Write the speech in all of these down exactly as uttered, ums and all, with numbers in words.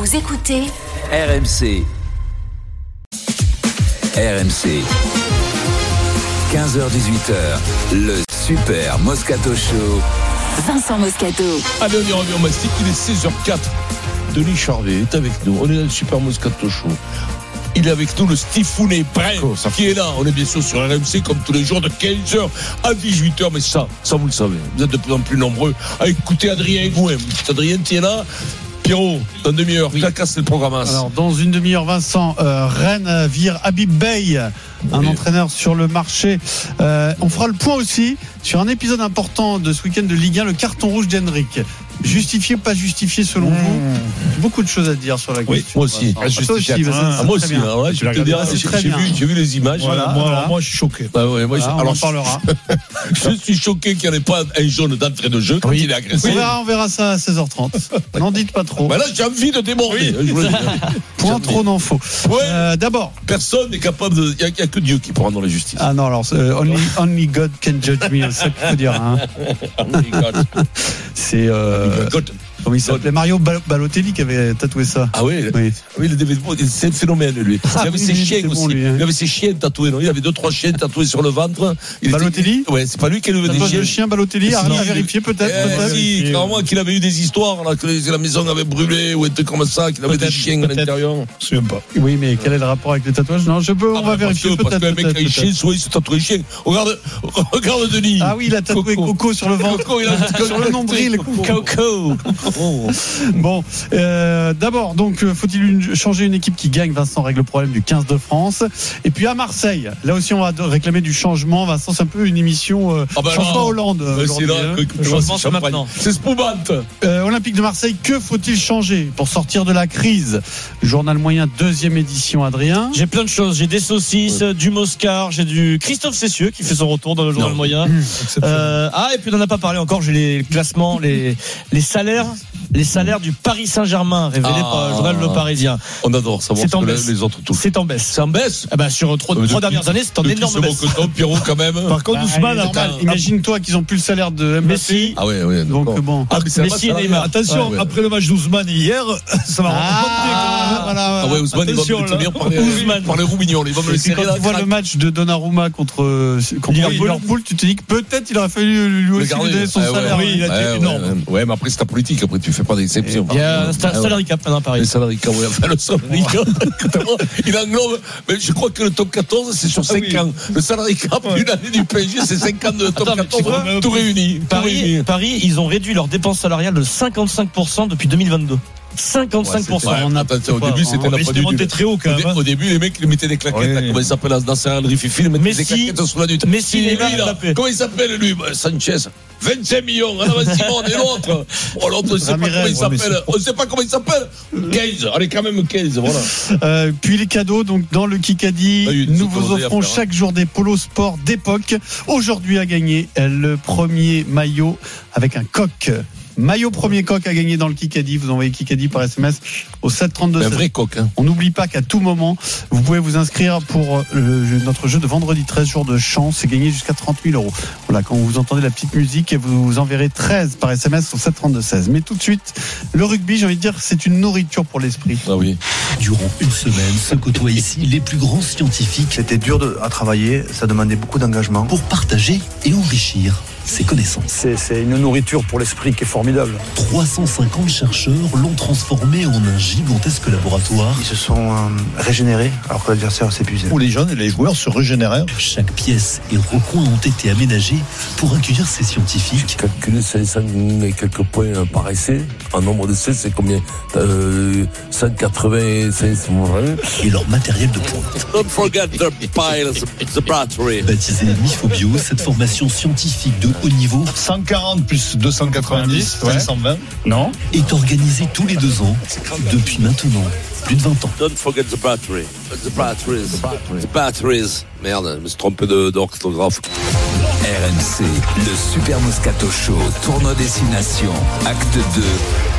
Vous écoutez R M C. R M C. quinze heures dix-huit heures, le Super Moscato Show. Vincent Moscato. Allez, on y revient au mastic, il est seize heures quatre. Denis Charvet est avec nous, on est dans le Super Moscato Show. Il est avec nous, le Stifounet Brun, qui est là. On est bien sûr sur R M C comme tous les jours de quinze heures à dix-huit heures. Mais ça, ça vous le savez, vous êtes de plus en plus nombreux à écouter Adrien Gouin. Adrien, tu es là. Pierrot, dans une demi-heure, oui. Casse le programme. Alors, dans une demi-heure, Vincent, euh, Rennes vire Habib Bey, un oui. entraîneur sur le marché. Euh, on fera le point aussi sur un épisode important de ce week-end de Ligue un, le carton rouge d'Henrik. Justifié, pas justifié selon mmh. vous. Beaucoup de choses à dire sur la question. Oui, moi aussi. Ah, toi aussi, ah, ah, ah, moi aussi. Hein, ouais, je te dirai, j'ai, j'ai, vu, j'ai vu les images. Voilà, moi, voilà. Alors, moi, je suis choqué. Bah, ouais, moi, voilà, je, alors, on en parlera. Je suis choqué qu'il n'y ait pas un jaune d'entrée de jeu quand oui. il est agressif. On verra, on verra ça à seize heures trente. N'en dites pas trop. Bah là, j'ai envie de déborder. Oui. Point trop n'en faut. Ouais. Euh, d'abord, personne n'est capable de. Il n'y a, a que Dieu qui peut rendre la justice. Ah non, alors euh, only, only God can judge me. C'est ça qu'il faut dire. Hein. Only God. C'est. Euh, God. Comment il s'appelait? Mario Balotelli qui avait tatoué ça. Ah oui, oui. oui c'est un phénomène lui. Il avait ses chiens aussi. Bon, lui, hein. Il avait ses chiens tatoués. Non, il avait deux trois chiens tatoués sur le ventre. Il Balotelli était... Ouais, c'est pas lui qui avait des chiens. Le chien Balotelli, à vérifier peut-être. Eh, peut-être. Si, clairement qu'il avait eu des histoires là, que la maison avait brûlé ou un truc comme ça, qu'il avait peut-être, des chiens à l'intérieur. Je sais même pas. Oui, mais quel est le rapport avec les tatouages? Non, je peux. On va vérifier peut-être. Parce qu'un mec qui a un chien, soit il se tatoue un chien. Regarde, regarde Denis. Ah oui, il a tatoué Coco sur le ventre. Coco, il a sur le nombril. Coco. Bon, euh, d'abord, donc, faut-il une, changer une équipe qui gagne? Vincent règle le problème du quinze de France. Et puis à Marseille, là aussi, on va réclamer du changement. Vincent, c'est un peu une émission euh, ah ben changement Hollande. Ben c'est là hein. que, que, que changement c'est maintenant. C'est Spoumante. Euh, Olympique de Marseille, que faut-il changer pour sortir de la crise? Journal moyen, deuxième édition, Adrien. J'ai plein de choses. J'ai des saucisses, ouais. du Moscar, j'ai du Christophe Cessieux qui fait son retour dans le journal non. moyen. Mmh, euh, ah, et puis on n'en a pas parlé encore. J'ai les classements, les, les salaires. Les salaires du Paris Saint-Germain révélés ah, par le journal Le Parisien. On adore savoir c'est en baisse. Les autres tout. C'est en baisse. C'est en baisse. Ah bah sur trois, trois dernières années, c'est en énorme baisse. Bon Pierrot quand même. Par contre, Ousmane, bah, normal. Imagine-toi qu'ils ont plus le salaire de Messi. Ah oui, oui. Donc bon. Ah, mais Messi et Neymar. Attention, ah, ouais. après le match d'Ousmane hier, ça va ah, voilà. Ah ouais, Ousmane, il va me tenir par les, par les roues mignons. Il va me le serrer. Quand tu vois le match de Donnarumma contre Liverpool, tu te dis que peut-être il aurait fallu lui aussi lui donner son salaire. Oui, il a dit énorme. Ouais, mais après c'est ta politique. Après tu fais pas d'exception. Il y a un salary cap maintenant à Paris. Le salary cap, oui. Enfin, le salary cap, il englobe. Mais je crois que le top quatorze, c'est sur cinq ans. Le salary cap d'une année du P S G, c'est cinq ans de top Attends, quatorze, tout réuni. Paris, Paris, ils ont réduit leurs dépenses salariales de cinquante-cinq pour cent depuis deux mille vingt-deux. cinquante-cinq pour cent. Ouais, on a attention, au début, c'était la produit du très haut quand même. Au début, les mecs, ils mettaient des claquettes. Ouais. Là, comment il s'appelle dans Sarah Rififi, ils mettaient des claquettes sur la nuit. Messi, lui, là, comment il s'appelle, lui? Sanchez. vingt-cinq millions. En avant Simon et l'autre. Oh, l'autre, on ne sait pas comment il s'appelle. On ne sait pas comment il s'appelle. quinze. Allez, quand même quinze. Voilà. Euh, puis les cadeaux, donc, dans le Kikadi, ah, nous vous offrons chaque hein. jour des polos sport d'époque. Aujourd'hui, à gagner le premier maillot avec un coq. Maillot premier coq à gagner dans le Kikadi. Vous envoyez Kikadi par S M S au sept trente-deux. Un vrai coq. Hein. On n'oublie pas qu'à tout moment, vous pouvez vous inscrire pour le, notre jeu de vendredi treize jours de chance et gagner jusqu'à trente mille euros. Voilà, quand vous entendez la petite musique, vous enverrez treize par S M S au sept trente-deux seize. Mais tout de suite, le rugby, j'ai envie de dire, c'est une nourriture pour l'esprit. Ah oui. Durant une semaine, se côtoient ici les plus grands scientifiques. C'était dur de, à travailler, ça demandait beaucoup d'engagement. Pour partager et enrichir ses connaissances. C'est, c'est une nourriture pour l'esprit qui est formidable. trois cent cinquante chercheurs l'ont transformé en un gigantesque laboratoire. Ils se sont euh, régénérés alors que l'adversaire s'est épuisé. Où les jeunes et les joueurs se régénèrent. Chaque pièce et recoin ont été aménagés pour accueillir ces scientifiques. J'ai calculé cinq cents et quelques points par essai. En nombre d'essais, c'est combien euh, cent quatre-vingt-cinq, c'est vrai. Et leur matériel de pointe. Don't forget the piles, the battery. Baptisée Mifobio, cette formation scientifique de haut niveau, cent quarante plus deux cent quatre-vingt-dix, ouais. cinq cent vingt, non, est organisée tous les deux ans depuis maintenant plus de vingt ans. Don't forget the battery, the batteries, the batteries, the batteries. Merde, je me suis trompé de, d'orthographe. R M C, le Super Moscato Show, tournoi destination, acte deux.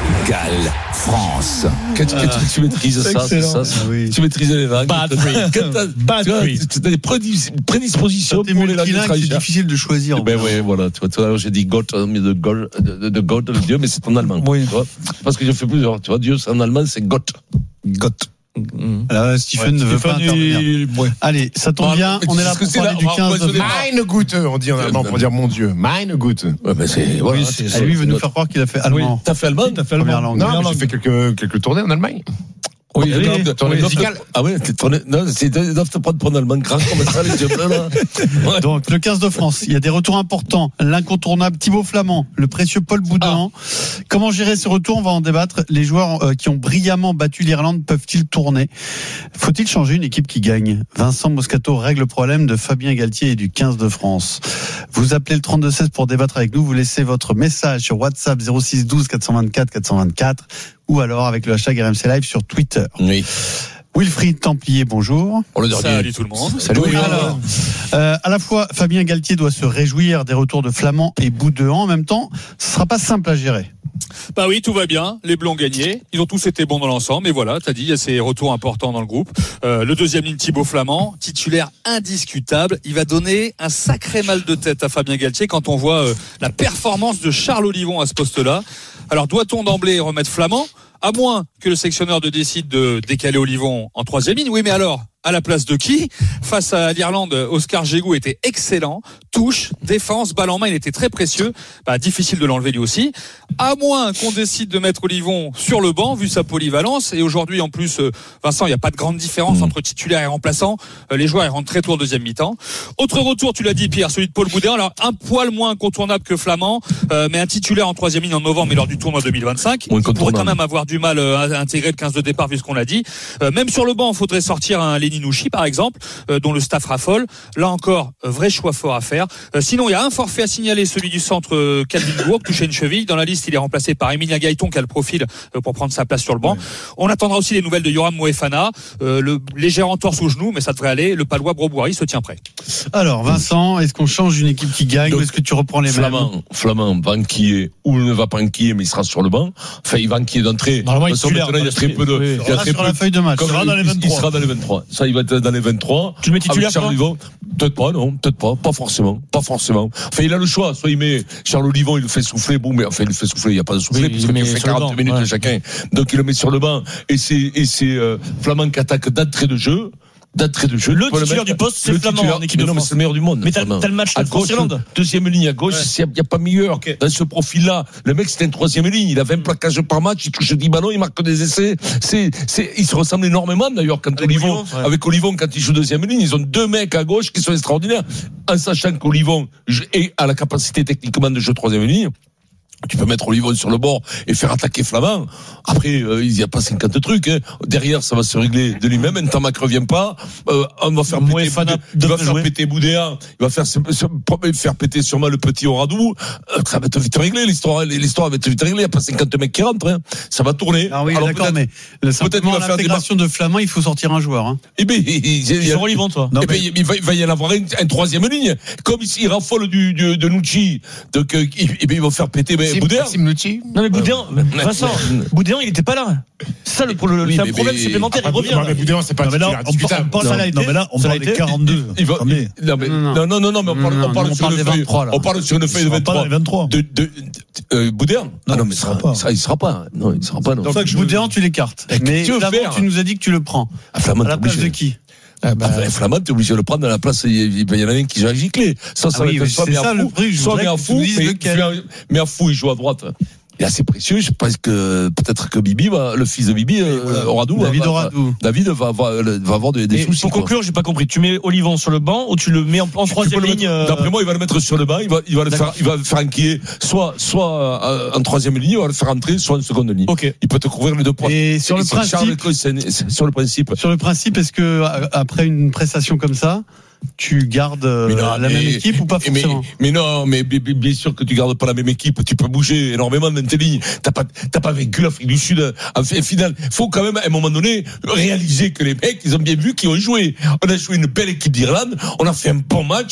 Galles, France. Quand, quand Ah. tu maîtrises ça, c'est ça, ça. Oui. Tu maîtrises les vagues. Bad Quand trip. t'as- Bad tu vois, trip. tu as des prédis- prédispositions Quand t'es pour les langues multilingue, c'est étrangères. difficile de choisir. Ben oui, voilà. Tu vois, tout à l'heure, j'ai dit Gott, mais de Gott, de, de, de Gott, de Dieu, mais c'est en allemand. Oui. Tu vois, parce que j'ai fait plusieurs. Tu vois, Dieu, c'est en allemand, c'est Gott. Gott. Alors, Stephen ne veut pas intervenir. Allez, ça tombe bien. On est là pour parler du quinze de France. Meine Güte, on dit en allemand pour dire mon Dieu. Meine Güte. Ouais, ben c'est, voilà. Oui, c'est- c'est- lui, il veut nous faire croire qu'il a fait allemand. T'as fait allemand? T'as fait Première allemand. langue. Non, mais j'ai fait quelques, quelques tournées en Allemagne. Oui, Oui, oui, tournée oui, musicale. Ah ouais, t'es tourné, non, c'est, ils doivent te prendre pour un allemand grand comme ça, les yeux bleus, là. Ouais. Donc, le quinze de France, il y a des retours importants. L'incontournable Thibaut Flamand, le précieux Paul Boudin. Comment gérer ce retour? On va en débattre. Les joueurs euh, qui ont brillamment battu l'Irlande peuvent-ils tourner? Faut-il changer une équipe qui gagne? Vincent Moscato règle le problème de Fabien Galtier et du quinze de France. Vous appelez le trente-deux seize pour débattre avec nous. Vous laissez votre message sur WhatsApp zéro six douze quatre cent vingt-quatre quatre cent vingt-quatre ou alors avec le hashtag R M C Live sur Twitter. Oui. Wilfried Templier, bonjour. On le dernier. Salut tout le monde. Salut. Oui, alors, euh, à la fois, Fabien Galtier doit se réjouir des retours de Flamand et Boudin. En même temps, ce sera pas simple à gérer. Bah oui, tout va bien. Les Bleus ont gagné. Ils ont tous été bons dans l'ensemble. Et voilà, t'as dit, il y a ces retours importants dans le groupe. Euh, le deuxième ligne, Thibaut Flamand, titulaire indiscutable. Il va donner un sacré mal de tête à Fabien Galtier quand on voit euh, la performance de Charles Olivon à ce poste-là. Alors, doit-on d'emblée remettre Flamand? À moins que le sélectionneur de décide de décaler Olivon en troisième ligne. Oui, mais alors, à la place de qui? Face à l'Irlande, Oscar Giroud était excellent. Touche, défense, balle en main, il était très précieux. Bah, difficile de l'enlever lui aussi. À moins qu'on décide de mettre Olivon sur le banc, vu sa polyvalence. Et aujourd'hui, en plus, euh, Vincent, il n'y a pas de grande différence entre titulaire et remplaçant. Euh, les joueurs, ils rentrent très tôt en deuxième mi-temps. Autre retour, tu l'as dit, Pierre, celui de Paul Boudin. Alors, un poil moins incontournable que Flamand, euh, mais un titulaire en troisième ligne en novembre, mais lors du tournoi deux mille vingt-cinq. Il pourrait quand même avoir du mal euh, à intégrer le quinze de départ, vu ce qu'on l'a dit. Euh, même sur le banc, il faudrait sortir un Lenny Nouchi, par exemple, euh, dont le staff raffole. Là encore, euh, vrai choix fort à faire. Euh, sinon, il y a un forfait à signaler, celui du centre euh, Calvin Gourg, touché une cheville. Dans la liste, il est remplacé par Emilien Gaëton, qui a le profil euh, pour prendre sa place sur le banc. Ouais. On attendra aussi les nouvelles de Yoram Moefana, euh, le léger entorse au genou, mais ça devrait aller. Le Palois Broboiry se tient prêt. Alors, Vincent, est-ce qu'on change une équipe qui gagne Donc, ou est-ce que tu reprends les Flamand, mêmes? Flamand va enquiller ou ne va pas enquiller, mais il sera sur le banc. Enfin, il va enquiller d'entrée. Normalement, il Façon, titulaire, maintenant, il y a très peu de. oui, il y a très sur peu la feuille de match. Comme Il sera dans les il- vingt-trois. Il sera dans les vingt-trois. Ça, il va être dans les vingt-trois. Tu le mets titulaire, Avec Charles toi Olivon. Peut-être pas, non, peut-être pas. Pas forcément. Pas forcément. Enfin, il a le choix. Soit il met Charles Olivon, il le fait souffler. Bon, mais enfin, il le fait souffler. Il n'y a pas de souffler, Oui, puisque il tu met fais sur le quarante banc, minutes ouais. de chacun. Donc, il le met sur le banc. Et c'est, et c'est, euh, Flamand qui attaque d'entrée de jeu. D'entrée de jeu. Le Tu peux titulaire mettre. du poste, c'est Le Flamand titulaire. en équipe Mais de non, mais France. c'est le meilleur du monde. Mais t'as, Flamand. t'as le match de À gauche, France-Irlande. deuxième ligne à gauche, Ouais. il n'y a pas meilleur. Dans ce profil-là, le mec, c'était une troisième ligne. Il a vingt plaquages par match, il touche dix ballons, il marque des essais. C'est, c'est, ils se ressemblent énormément, d'ailleurs, quand Avec Olivon, Olivon, ouais. avec Olivon, quand il joue deuxième ligne, ils ont deux mecs à gauche qui sont extraordinaires. En sachant qu'Olivon est à la capacité techniquement de jouer troisième ligne. Tu peux mettre Olivon sur le bord et faire attaquer Flamand. Après, euh, il n'y a pas cinquante trucs. Hein. Derrière, ça va se régler de lui-même. Ntamak revient pas. Euh, on va faire péter, Boudé, il va faire péter Boudéa. Il va faire, se, se, faire péter sûrement le petit Oradou. Euh, ça va être vite réglé. L'histoire, l'histoire va être vite réglée. Il n'y a pas cinquante mecs qui rentrent. Hein. Ça va tourner. Ah oui, Alors, d'accord, peut-être, mais simplement peut-être l'intégration de Flamand, il faut sortir un joueur. Hein. Eh bien, il, il, il, Sur Olivon, toi. Non, eh mais... ben, il, va, il va y en avoir un, un troisième ligne. Comme ici, il raffole du, du, de Nucci. Donc, euh, eh bien, ils vont faire péter ben, Boudéa. Non mais Boudin, Vincent, Boudin il était pas là. Ça le, le, oui, c'est un mais, problème mais, supplémentaire. Ah, il revient. Non, mais Boudin, c'est pas non, mais là, on parle, on parle, ça l'a été. non, mais là, on ça parle des quarante-deux. Il va, il, non, mais, non, non, non, non, mais on parle, non, on parle non, sur on une parle feuille, des vingt-trois, là. on parle sur une feuille de vingt-trois. vingt-trois. De, de, de, euh, Boudin? Non, ah non, mais il ça, sera pas. ça, il sera pas. Non, il sera pas, non. Donc, Boudin, tu l'écartes. Mais Mais tu veux Flamand, faire tu nous as dit que tu le prends. Ah, Flamand, À la place de qui? Ah bah, ah, Flamand, t'es obligé de le prendre à la place. Il y, il y en a un qui joue à gicler. Ça, ça Ah va oui, être soit c'est mais ça, à le fou, truc, je soit voudrais mais à que tu fou, nous dises mais, lequel. mais à fou, il joue à droite. Il est assez précieux. Je pense que peut-être que Bibi, va, le fils de Bibi, euh, Oradou, David va, Oradou. David va avoir, va avoir des, des Et soucis. pour quoi. conclure, j'ai pas compris. Tu mets Olivon sur le banc ou tu le mets en, en Tu troisième peux le ligne mettre- euh, D'après moi, il va le mettre sur le banc. Il va, il va le faire, il va le faire inquiéter, soit, soit euh, en troisième ligne, il va le faire entrer, soit en seconde ligne. Ok. Il peut te couvrir les deux points. Et sur le c'est Charles principe, Cohen, c'est- sur le principe. sur le principe, est-ce que euh, après une prestation comme ça, tu gardes euh, Mais non, la mais- même équipe ou pas mais, forcément? mais non, mais bi- bi- bien sûr que tu gardes pas la même équipe. Tu peux bouger énormément dans tes lignes. T'as pas, t'as pas vaincu l'Afrique du Sud. En fait, final, faut quand même à un moment donné réaliser que les mecs, ils ont bien vu qu'ils ont joué. On a joué une belle équipe d'Irlande. On a fait un bon match.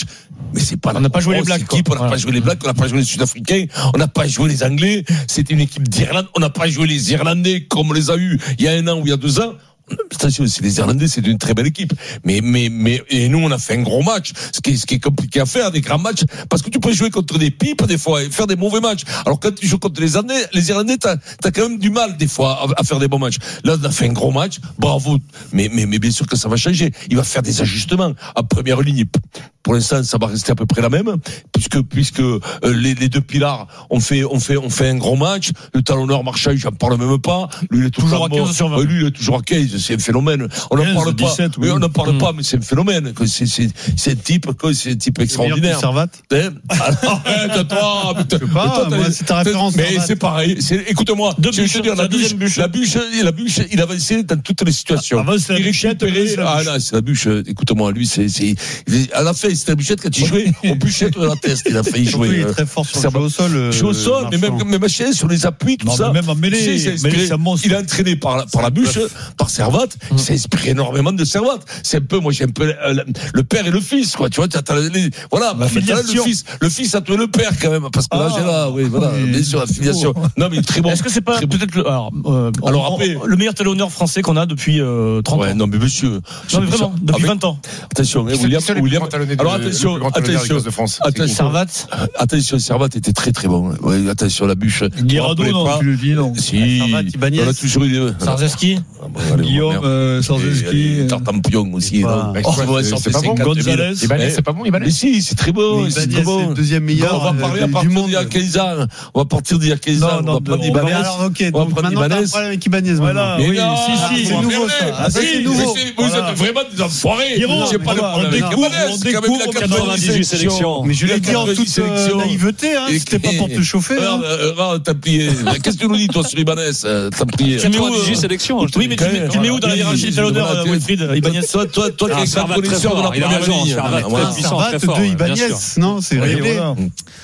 Mais c'est pas on n'a pas joué les grosse Blacks, équipe, quoi. on n'a Voilà. pas joué les Blacks, on n'a pas joué les Sud-Africains, on n'a pas joué les Anglais. C'était une équipe d'Irlande. On n'a pas joué les Irlandais comme on les a eus il y a un an ou il y a deux ans. Attention, c'est les Irlandais, c'est une très belle équipe. Mais, mais, mais, et nous, on a fait un gros match. Ce qui est, ce qui est compliqué à faire, des grands matchs, parce que tu peux jouer contre des pipes, des fois, et faire des mauvais matchs. Alors, quand tu joues contre les Irlandais, les Irlandais, t'as, t'as quand même du mal, des fois, à, à faire des bons matchs. Là, on a fait un gros match. Bravo. Mais, mais, mais bien sûr que ça va changer. Il va faire des ajustements. En première ligne, pour l'instant, ça va rester à peu près la même, puisque, puisque, euh, les, les deux pilars ont fait, ont fait, ont fait un gros match. Le talonneur Marchal, j'en parle même pas. Lui, il est tout Toujours à bon. quinze sur vingt. Ouais, lui, il est toujours à quinze. C'est un phénomène. On n'en parle pas. dix-sept, oui. Oui, on n'en parle Mm. pas, mais c'est un phénomène. que C'est, c'est, c'est un type, que c'est un type extraordinaire. Servat. Hein Arrête, toi, mais t'as- Je sais pas, mais toi, t'as- moi, c'est ta référence, Mais Servat. c'est pareil. C'est, écoute-moi, Deux je vais bûches, te dire, c'est la la bûche, deuxième bûche. la bûche, la bûche, il avançait dans toutes les situations. Avant, c'est la Il bûchette, récupérait- après, c'est la ah, bûche. là, c'est la bûche. Écoute-moi, lui, c'est, c'est, il- à la fin, c'était la bûchette quand il jouait au bûchette de la test. Il a failli Surtout, jouer. il est euh, très fort sur ça le jeu va- au sol. euh, Jeu au sol, mais même, Marchand. même machin, sur les appuis, tout Non, ça. mais même en mêlée, Tu sais, c'est mêlée, inspiré- c'est un monstre. Il est entraîné par, par la bûche, par Servat. Il s'est inspiré énormément de Servat. C'est un peu, moi, j'ai un peu euh, le père et le fils, quoi. Tu vois, t'as, t'as les, voilà. La Maintenant, le filiation. fils, le fils a tué le père, quand même. Parce que là, Ah. j'ai là, oui, voilà. Oui. Bien sûr, la filiation. Non, mais il est très bon. Est-ce que c'est pas Très bon. peut-être le, alors, euh, Alors en- après- en- le meilleur talonneur français qu'on a depuis euh, trente Ouais, ans? non, mais monsieur. Non, mais vraiment, depuis Avec- vingt ans. Attention, hein, Qui c'est- William, qui c'est le plus William. grand talonné de- Alors le attention, plus grand talonneur attention. d'Écosse de France. Attention. Servat. Attention, Servat était très très bon. Ouais, attention, la bûche. Guirado, On rappelait non, pas. tu le dis, non. Si. Servat, Ibanez. On a toujours eu des. Sarzeski. Ah, bon, allez, Guillaume, merde. euh, Sarzeski, Et Tartampion aussi. pas- non Bah, Oh, c'est- ouais, c'est- ça c'est fait pas bon. cinquante mille. Gonzalez. Ibanez, Eh, c'est pas bon, Ibanez. Mais si, c'est très bon. Mais C'est Ibanez, très bon. c'est le deuxième meilleur, Bon, on va parler euh, à du partir monde. d'il y a quinze ans. On va partir d'il y a quinze Non, ans. non, On va prendre on- Ibanez. Alors, ok, On va donc prendre maintenant, t'as un Ibanez. problème avec Ibanez. Voilà. Mais Oui, non, si, si, vous c'est m'emmerdez. nouveau, ça. Ah, ça, Si, c'est nouveau. mais c'est- Vous Voilà. êtes vraiment des enfoirés. Pierrot, J'ai pas de voilà, problème on avec découvre, Ibanez. on C'est quand même découvre la quatre-vingt-dix-huit sélections. Mais je l'ai dit en toute euh, sélection. naïveté, hein, Et- c'était pas pour te chauffer. hein. Regarde, euh, regarde, t'as plié. Qu'est-ce que tu nous dis, toi, sur Ibanez? euh, T'as plié. Tu mets où, quatre-vingt-dix-huit euh, sélections. je te Oui, dis. mais tu mets, tu mets où dans la hiérarchie des talonneurs, euh, Wilfried Ibanez? Toi, toi, toi, Ah, qui es Servat, grand connaisseur très de la fort. Il a première raison, ligne. Servat, Voilà. très puissant, Servat, très fort, deux bien Ibanez. sûr. Non, c'est Oui, réglé. voilà.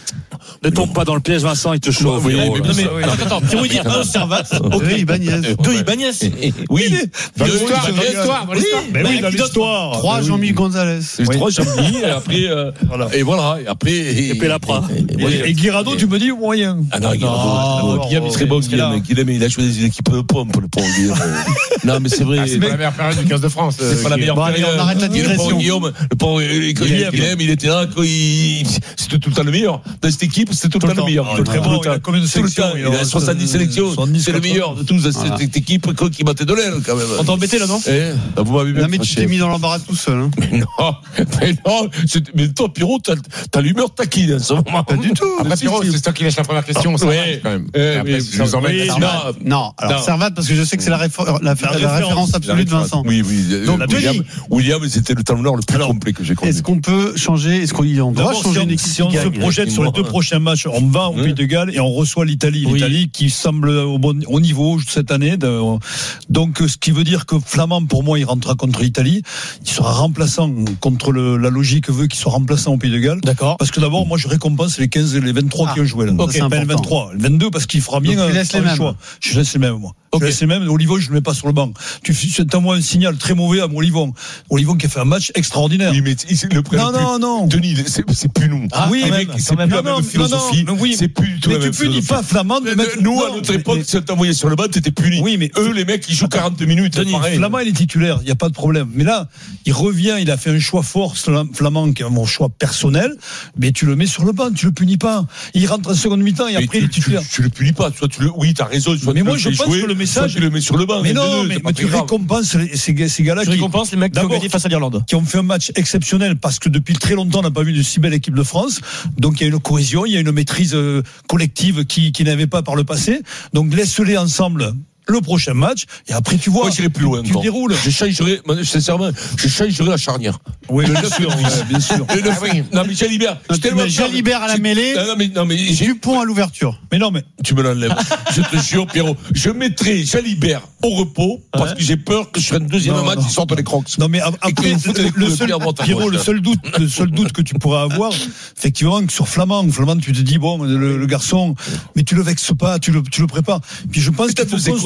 Ne tombe pas dans le piège, Vincent, il te chauffe. Oui, Pierrot, mais là. Non, mais attends, attends, Pierrot, il dit un Servat. Ok. Deux Ibanez. Deux Ibanez. Oui. Dans Deux l'histoire, dans Ibanez. l'histoire, dans l'histoire. Mais oui, Bah, dans qui d'autre l'histoire. Trois Mais oui. Jean-Michel Gonzalez. C'est trois Jean-Denis, et après, euh, Voilà. et voilà, et après. Et Pélapra. Et, et Guirado, tu me dis moyen. Ah non, Guillaume, Non, Guillaume, il serait bon, Guillaume, Guillaume, il a choisi des équipes de pompe, le pauvre Guillaume. Non, mais c'est vrai. Ah, c'est pas la meilleure période du quinze de France. C'est euh, pas la meilleure Bon, allez, période. on arrête la Le digression. pauvre Guillaume, le pauvre euh, Guillaume, Guillaume, il était là, quand il, c'était tout le temps le meilleur. Dans cette équipe, c'était tout le temps le meilleur. Ah, très Tout bon, le il a temps. combien de Tout le sélections temps. Il a soixante-dix sélections. soixante-dix, C'est le meilleur de tous, Voilà. cette équipe quoi, qui battait de l'aile, quand même. On t'a embêté là, non? Eh, bah, vous m'avez bien Non, mais tu fâché. t'es mis dans l'embarras tout seul. hein. Mais non, mais non, c'est- mais toi, Pierrot, t'as, t'as l'humeur taquine, en ce moment. Pas du tout. Après, Si, Pierrot, si. c'est toi qui lâche la première question. Ça Ouais. va, quand même. Eh, Et après, mais- si je vous emmène. oui, ça non. va. Non, alors Non. Servat, parce que je sais que c'est la, réfé- la, la référence. référence absolue de Vincent. Oui, oui. euh, Donc, William, Denis. William, c'était le talonneur le plus complet que j'ai connu. Est-ce qu'on peut changer, est-ce qu'on doit D'abord, si changer on, une équipe si on qui se gagne projette sur les deux prochains matchs, on va au Oui. Pays de Galles et on reçoit l'Italie. Oui. L'Italie qui semble au bon au niveau cette année. De, donc, ce qui veut dire que Flamand, pour moi, il rentrera contre l'Italie. Il sera remplaçant contre le, la logique veut qu'il soit remplaçant au Pays de Galles. D'accord. Parce que d'abord, moi, je récompense les quinze et les vingt-trois Ah, qui ont joué là. ça, Ok, c'est pas les important. vingt-trois. Le vingt-deux, parce qu'il fera bien Donc, tu un, laisses les un mêmes. choix. Je laisse les mêmes, moi. Ok. Je laisse les mêmes. Olivon, je ne le mets pas sur le banc. Tu t'envoies un signal très mauvais à Olivon. Olivon qui a fait un match extraordinaire. Oui, mais ils le prennent Non, plus. non, non. Denis, c'est, c'est plus nous. Ah, oui, les quand mecs, même, c'est quand plus même. la Non, même non, philosophie. non, non, oui. C'est plus du tout Mais la tu même punis philosophie. pas Flamand de mettre. Nous, non, à notre mais- époque, mais- si on t'envoyait sur le banc, t'étais puni. Oui, mais eux, les mecs, ils jouent quarante minutes. Denis, pareil. Flamand, il est titulaire, il n'y a pas de problème. Mais là, il revient, il a fait un choix fort, Flamand, qui est mon choix personnel, mais tu le mets sur le banc, tu le punis pas. Il rentre en seconde mi-temps et Mais après tu, il est titulaire. Tu, tu le punis pas. Soit tu le, oui, t'as raison. Soit Mais tu moi, le je fais pense jouer, que le message- soit tu le mets sur le banc. Mais Les non, deux, mais, c'est pas mais très tu grave. récompenses les- ces, gars- ces gars-là Tu qui, récompenses les mecs qui ont D'abord, gagné face à l'Irlande. qui ont fait un match exceptionnel parce que depuis très longtemps, on n'a pas vu de si belle équipe de France. Donc il y a une cohésion, il y a une maîtrise euh, collective qui, qui n'avait pas par le passé. Donc laisse-les ensemble le prochain match et après tu vois. Moi, j'irai plus loin Tu encore. déroules. Je changerai, moi, sincèrement, je changerai la charnière. Oui, bien sûr, ouais, bien sûr. Et le- Non, mais Jalibert. Tu mets Jalibert à la mêlée Non, mais, non, mais et j'ai- Dupont à l'ouverture. Mais non, mais tu me l'enlèves. Je te jure, Pierrot. Je mettrai Jalibert au repos parce Ouais. que j'ai peur que sur un deuxième Non, match, non. ils sortent les crocs. non, mais après qu'ils nous foutent les le, coups de seul pied à droite, à Pierrot, gauche, le là. seul doute, le seul doute que tu pourras avoir, effectivement, que sur Flamand, Flamand, tu te dis bon, le, le garçon, mais tu le vexes pas, tu le, tu le prépares. Puis je pense Mais t'as qu'il faut fait quoi,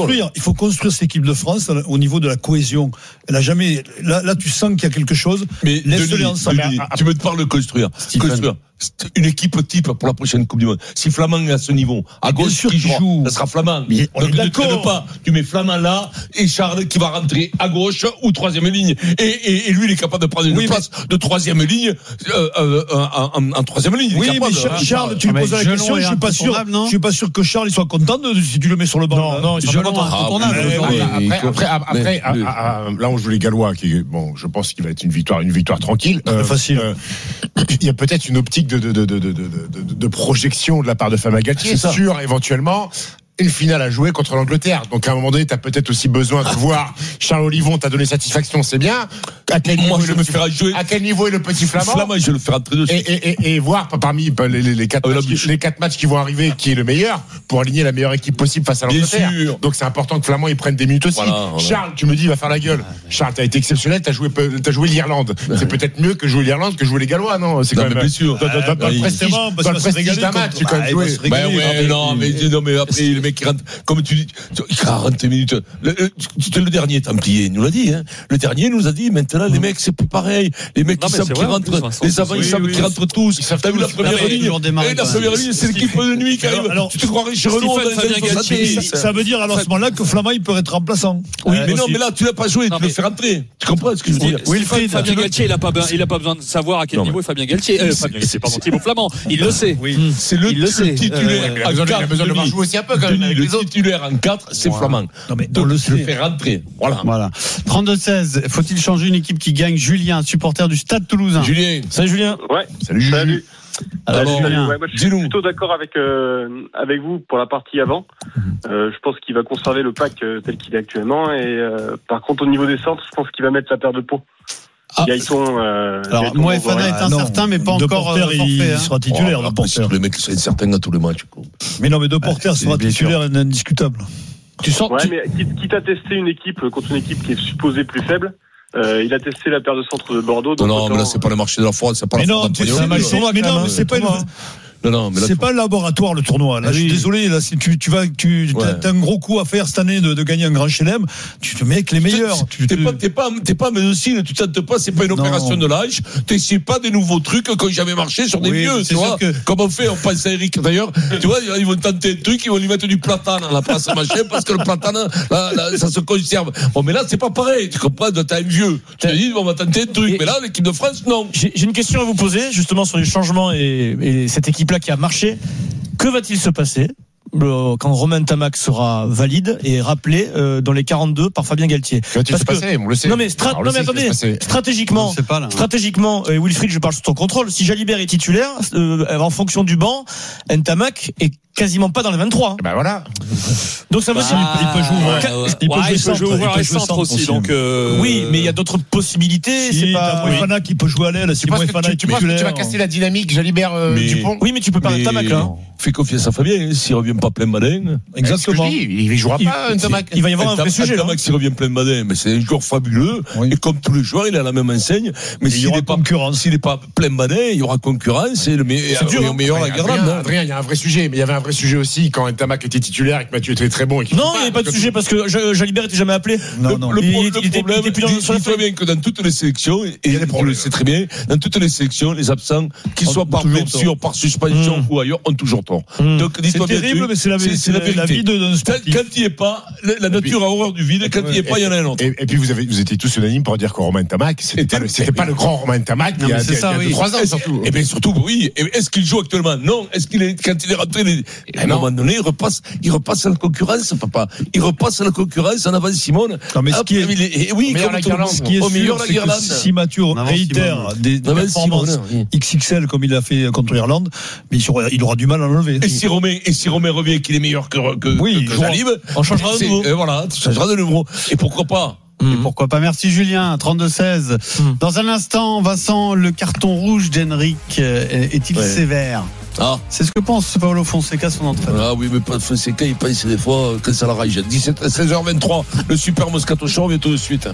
construire, il faut construire cette équipe de France au niveau de la cohésion. Elle a jamais, là, là, tu sens qu'il y a quelque chose. Mais laisse-les ensemble. Denis, tu me parles de construire. Stephen. Construire. Une équipe type pour la prochaine Coupe du Monde. Si Flamand est à ce niveau, à Bien gauche, sûr qui qu'il jouera, joue. ça sera Flamand. Mais on Donc est ne d'accord. traîne pas. Tu mets Flamand là et Charles qui va rentrer à gauche ou troisième ligne. Et, et, et lui, il est capable de prendre une Oui, place de troisième ligne euh, euh, en, en, en troisième ligne. Il est Oui, mais capable, Charles, hein. Charles, tu lui Ah, poses mais la Gelon question, est je suis pas sûr, incontournable, non je suis pas sûr que Charles il soit content de, si tu le mets sur le banc. Non, là. non, il sera Gelon, pas content. ah, Incontournable. mais Mais oui. oui. Après, après, après, Mais- à- à- à- là où joue les Gallois, qui, bon, je pense qu'il va être une victoire, une victoire tranquille. Très facile. euh, il y a peut-être une optique de, de, de, de, de, de, de, de projection de la part de Fabien Galtier sur éventuellement une finale à jouer contre l'Angleterre. Donc à un moment donné, tu as peut-être aussi besoin de voir Charles Olivon t'a donné satisfaction, c'est bien. À quel Moi, niveau je est le me petit- ferai jouer. À quel niveau est le petit Flamand Flamand, je vais le faire entrer dessus. et, et, et, et voir parmi les, les, les, quatre Ah, la matchs, bouche. qui- les quatre matchs qui vont arriver qui est le meilleur pour aligner la meilleure équipe possible face à Bien l'Angleterre. sûr. Donc c'est important que Flamand il prenne des minutes aussi. Voilà, voilà. Charles, tu me dis il va faire la gueule. Charles, t'as été exceptionnel, t'as joué t'as joué l'Irlande. C'est peut-être mieux que jouer l'Irlande que jouer les Gallois, non? C'est Non, quand mais même bien sûr. dans, dans- dans- dans Oui. le prestige, Justement, parce dans le qu'il va se prestige régaler d'un contre- match, c'est quand Ah, même il va joué. se régaler. Ben ouais, mais- non, mais, non, mais après, le mec qui rentre, comme tu dis, quarante minutes. Le, le, le, le dernier Templier nous l'a dit, hein. Le dernier nous a dit, maintenant, les mecs, c'est plus pareil. Les mecs, Non, ils mais savent c'est qui vrai, en rentrent, plus, Vincent. les avants, ils Oui, savent oui, qui oui. rentrent tous. T'as vu la première Non, mais ligne? toujours démarrer, Et la quand première même. ligne, c'est l'équipe de nuit qui arrive. Alors, Tu te croirais chez Renault dans les Fabien années Galtier, soixante-dix. Ça veut dire alors à ce moment-là que Flamand il peut être remplaçant. Oui, Euh, mais non, aussi. mais là, tu l'as pas joué, Non, tu le mais- fais rentrer. Tu comprends ce que je veux dire? Wilfried, Fabien Galtier, il a pas, be- il a pas besoin de savoir à quel Non, niveau est Fabien Galtier. Euh, Fabien Galtier, pardon, Thibaut Flamand. Il le sait. Oui. C'est le, Il le le sait. titulaire Euh, Il a en besoin de- il a quatre. besoin de voir Denis. jouer aussi un peu quand même Denis, avec le les autres. titulaire en quatre, c'est Flamand. Non, mais on Donc, le je le sait. fais rentrer. Voilà. Voilà. trente-deux seize. Faut-il changer une équipe qui gagne? Julien, supporter du Stade Toulousain. Julien, Salut Julien. Ouais, Salut Juju. salut. Alors, Alors, Julien. Ouais, moi, je suis dis-nous. plutôt d'accord avec euh, avec vous pour la partie avant. Euh, je pense qu'il va conserver le pack euh, tel qu'il est actuellement. Et euh, par contre, au niveau des centres, je pense qu'il va mettre la paire de peau. Ah. Gaëton. Euh, Alors, Gaëton Moefana Bourgoin. est Ah, non. incertain, mais pas De encore Porter, euh, forfait. il hein. sera titulaire. Oh, de après, Porter. c'est que les mecs qui sont incertains à tous les matchs. quoi. Mais non, mais de Porter c'est sera bien sûr. titulaire et indiscutable. Tu sens, Ouais, tu- mais quitte, quitte à tester une équipe contre une équipe qui est supposée plus faible, euh, il a testé la paire de centre de Bordeaux. Non, donc non, mais là, autant- c'est pas le marché de la foi, c'est pas Mais la non, foi tu sais, d'Antonio. mais match tournoi, mais quand non, même, mais c'est pas une- tournoi. Non, non, mais là, c'est tu- pas un laboratoire le tournoi. Là, Ah je suis oui. désolé. Là, si tu, tu vas, tu, Ouais. t'as un gros coup à faire cette année de, de gagner un grand chelem. Tu te mets avec les meilleurs. Tu- T'es tu- pas, t'es pas, t'es pas médecine, tu tentes pas, c'est pas une Non. opération de l'âge, t'essayes pas des nouveaux trucs qui n'ont jamais marché sur des Oui, vieux, c'est tu sûr vois. que- Comme on fait, on pense à Eric d'ailleurs, tu vois, ils vont tenter un truc, ils vont lui mettre du platane à la place machin, parce que le platane, là, là, ça se conserve. Bon, mais là, c'est pas pareil, tu comprends, t'as un vieux. Tu te dis, on va tenter un truc, Et- mais là, l'équipe de France, non. J'ai j'ai une question à vous poser, justement, sur les changements et, et cette équipe-là qui a marché. Que va-t-il se passer le- quand Romain Tamac sera valide et rappelé euh, dans les quarante-deux par Fabien Galtier? Que va-t-il Parce se que- passer? On le sait. Non mais, stra- Alors, on non, le mais sait ce qui va attendez, se passer. stratégiquement, Je sais pas, là. stratégiquement, euh, Wilfried, je parle sous ton contrôle. Si Jalibert est titulaire, euh, en fonction du banc, Ntamak est quasiment pas dans les vingt-trois. Ben voilà. Donc ça veut Bah, dire il peut jouer ouvert. Ca- Il peut Ouais, jouer il peut centre, jouer ouvert il peut et jouer centre centre aussi. aussi. Donc, euh, Oui, mais il y a d'autres possibilités. Si, c'est t'as pas. Moefana qui peut jouer à l'aile. Si Tu penses que Moefana tu, est tu penses que tu vas titulaire. casser la dynamique Jalibert euh, Mais- Dupont? Oui, mais tu peux pas Mais- mettre Tamac là. Fais confiance à Fabien, hein, s'il revient pas plein badin. Exactement. Il ne jouera Il- pas, Ntamak. Il va y avoir un vrai sujet là. Tamac, s'il revient plein badin, mais c'est un joueur fabuleux, Oui. et comme tous les joueurs, il a la même enseigne, mais il y s'il aura n'est pas, concurrence. s'il n'est pas plein badin, il y aura concurrence, et le meilleur, C'est dur, le hein. meilleur la Adrien, garde. Adrien, il y a un vrai sujet, mais il y avait un vrai sujet aussi quand Ntamak était titulaire et que Mathieu était très bon. Et qu'il Non, joue il n'y avait pas de parce que- sujet parce que Ja- Jalibert était jamais appelé. Non, le, non. le Il- pro- il- le il était- problème, il était plus dans- dis- sur la dis-toi feuille. bien que dans toutes les sélections, et, Il y a des tu le problèmes. sais très bien, dans toutes les sélections, les absents, qu'ils Ont soient par toujours blessure, tort. par suspension Mmh. ou ailleurs, ont toujours tort. Mmh. Donc, C'est dis-toi bien, terrible, tu- mais c'est la, c'est la, la vie de- d'un Quand, sportif. quand il n'y est pas, la, la nature a horreur du vide, quand il n'y est pas, il y en a un autre. Et, et puis vous avez, vous étiez tous unanimes pour dire que Romain Ntamak, c'était Était- pas, le- c'était pas le grand Romain Ntamak Non, il y a, mais c'est il y a- ça, il y a oui. deux, trois ans Est-ce- surtout. Eh bien surtout, oui. Et est-ce qu'il joue actuellement? Non. Est-ce qu'il est, quand il est rentré, les- à un non. moment donné, il repasse, il repasse à la concurrence, papa. Il repasse à la concurrence en avant Simone. Non, mais ce Hop, qui est- il est- et oui, Au meilleur comme la tout le guirlande. monde. Ce qui est Au meilleur sûr, la c'est que guirlande. si Mathieu En avant, réitère Simone. des, des En avant, performances Simone, oui. X X L comme il l'a fait contre l'Irlande, mais il aura, il aura du mal à l'enlever. Et si Romain, et si Romain revient qu'il est meilleur que, que, Oui, que, il que jouera. Jalib, On changera de c'est- nouveau. et voilà, tu changeras de nouveau. Et pourquoi pas? Et pourquoi pas. Merci Julien, trente-deux seize. Mm. Dans un instant, Vincent, le carton rouge d'Henrik euh, est-il Ouais. sévère? Ah. C'est ce que pense Paolo Fonseca, son entraîneur. Ah oui, mais pas Fonseca, il pense des fois euh, que ça la rage. dix-sept à seize heures vingt-trois, le Super Moscato Show revient tout de suite.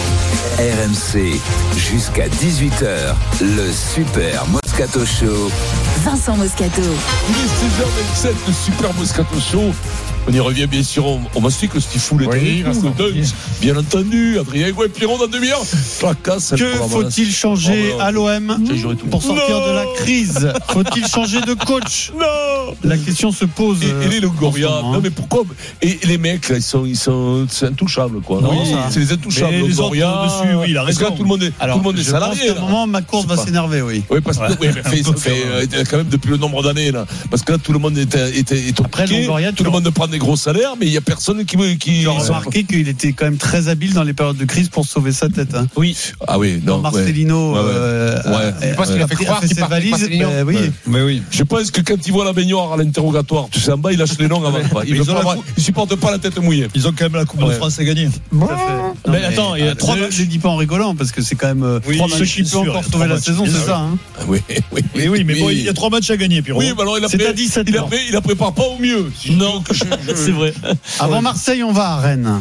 R M C, jusqu'à dix-huit heures, le Super Moscato Show. Vincent Moscato. Il est seize heures vingt-sept, le Super Moscato Show. On y revient bien sûr au, au mastic, le Stifou, le Oui, Dunks, bien entendu, Adrien Gouet, Pierrot dans demi-heure. Fracasse, Que faut-il changer Oh, à l'O M pour sortir Non. de la crise? Faut-il changer de coach? Non. La question se pose. Et, et les Longoria, en ce moment, hein. non mais pourquoi? Et, et les mecs là, ils sont, ils sont, c'est intouchable quoi. Non, Oui, ça. c'est les intouchables. Mais les autres Longoria, dessus, oui, il a parce que là, raison. tout le monde est, Alors, tout le monde est je salarié. pense qu'à un là. moment, Macourt Je va sais pas. s'énerver, oui. Oui, parce que oui, mais fait, ça fait euh, quand même depuis le nombre d'années là. Parce que là, tout le monde est, est, est Après, occupé, Longoria, tout le monde prend des gros salaires, mais il y a personne qui qui. Tu as remarqué qu'il était quand même très habile dans les périodes de crise pour sauver sa tête. Hein. Oui. Ah oui, non. Dans Marcelino, ouais. Ouais, ouais. euh, Ouais. euh, Je pense qu'il a fait pris- croire fait qu'il ses partait avec valises. Marcelino. Ben oui. Ouais. Mais oui. Je pense que quand il voit la baignoire à l'interrogatoire, tu sais, en bas, il lâche les noms avant. Il, Mais veut ils ont pas la avoir- coupe. il supporte pas la tête mouillée. Ils ont quand même la Coupe de Ouais. France à gagner. Tout à fait. Non, Mais attends, il y a trois ne matchs. le dis pas en rigolant parce que c'est quand même euh, Oui, trois bien matchs qui sûr, peut il y a encore trois sauver la matchs, saison, bien c'est sûr. ça. Hein. Oui, oui, Oui, oui, mais bon, il y a trois matchs à gagner, Pierrot. Oui, mais alors il a C'est pré- à dix-sept il a heures. pré- il la prépare pas au mieux. Si je Non, dis que je- je- c'est vrai. Avant Marseille, on va à Rennes.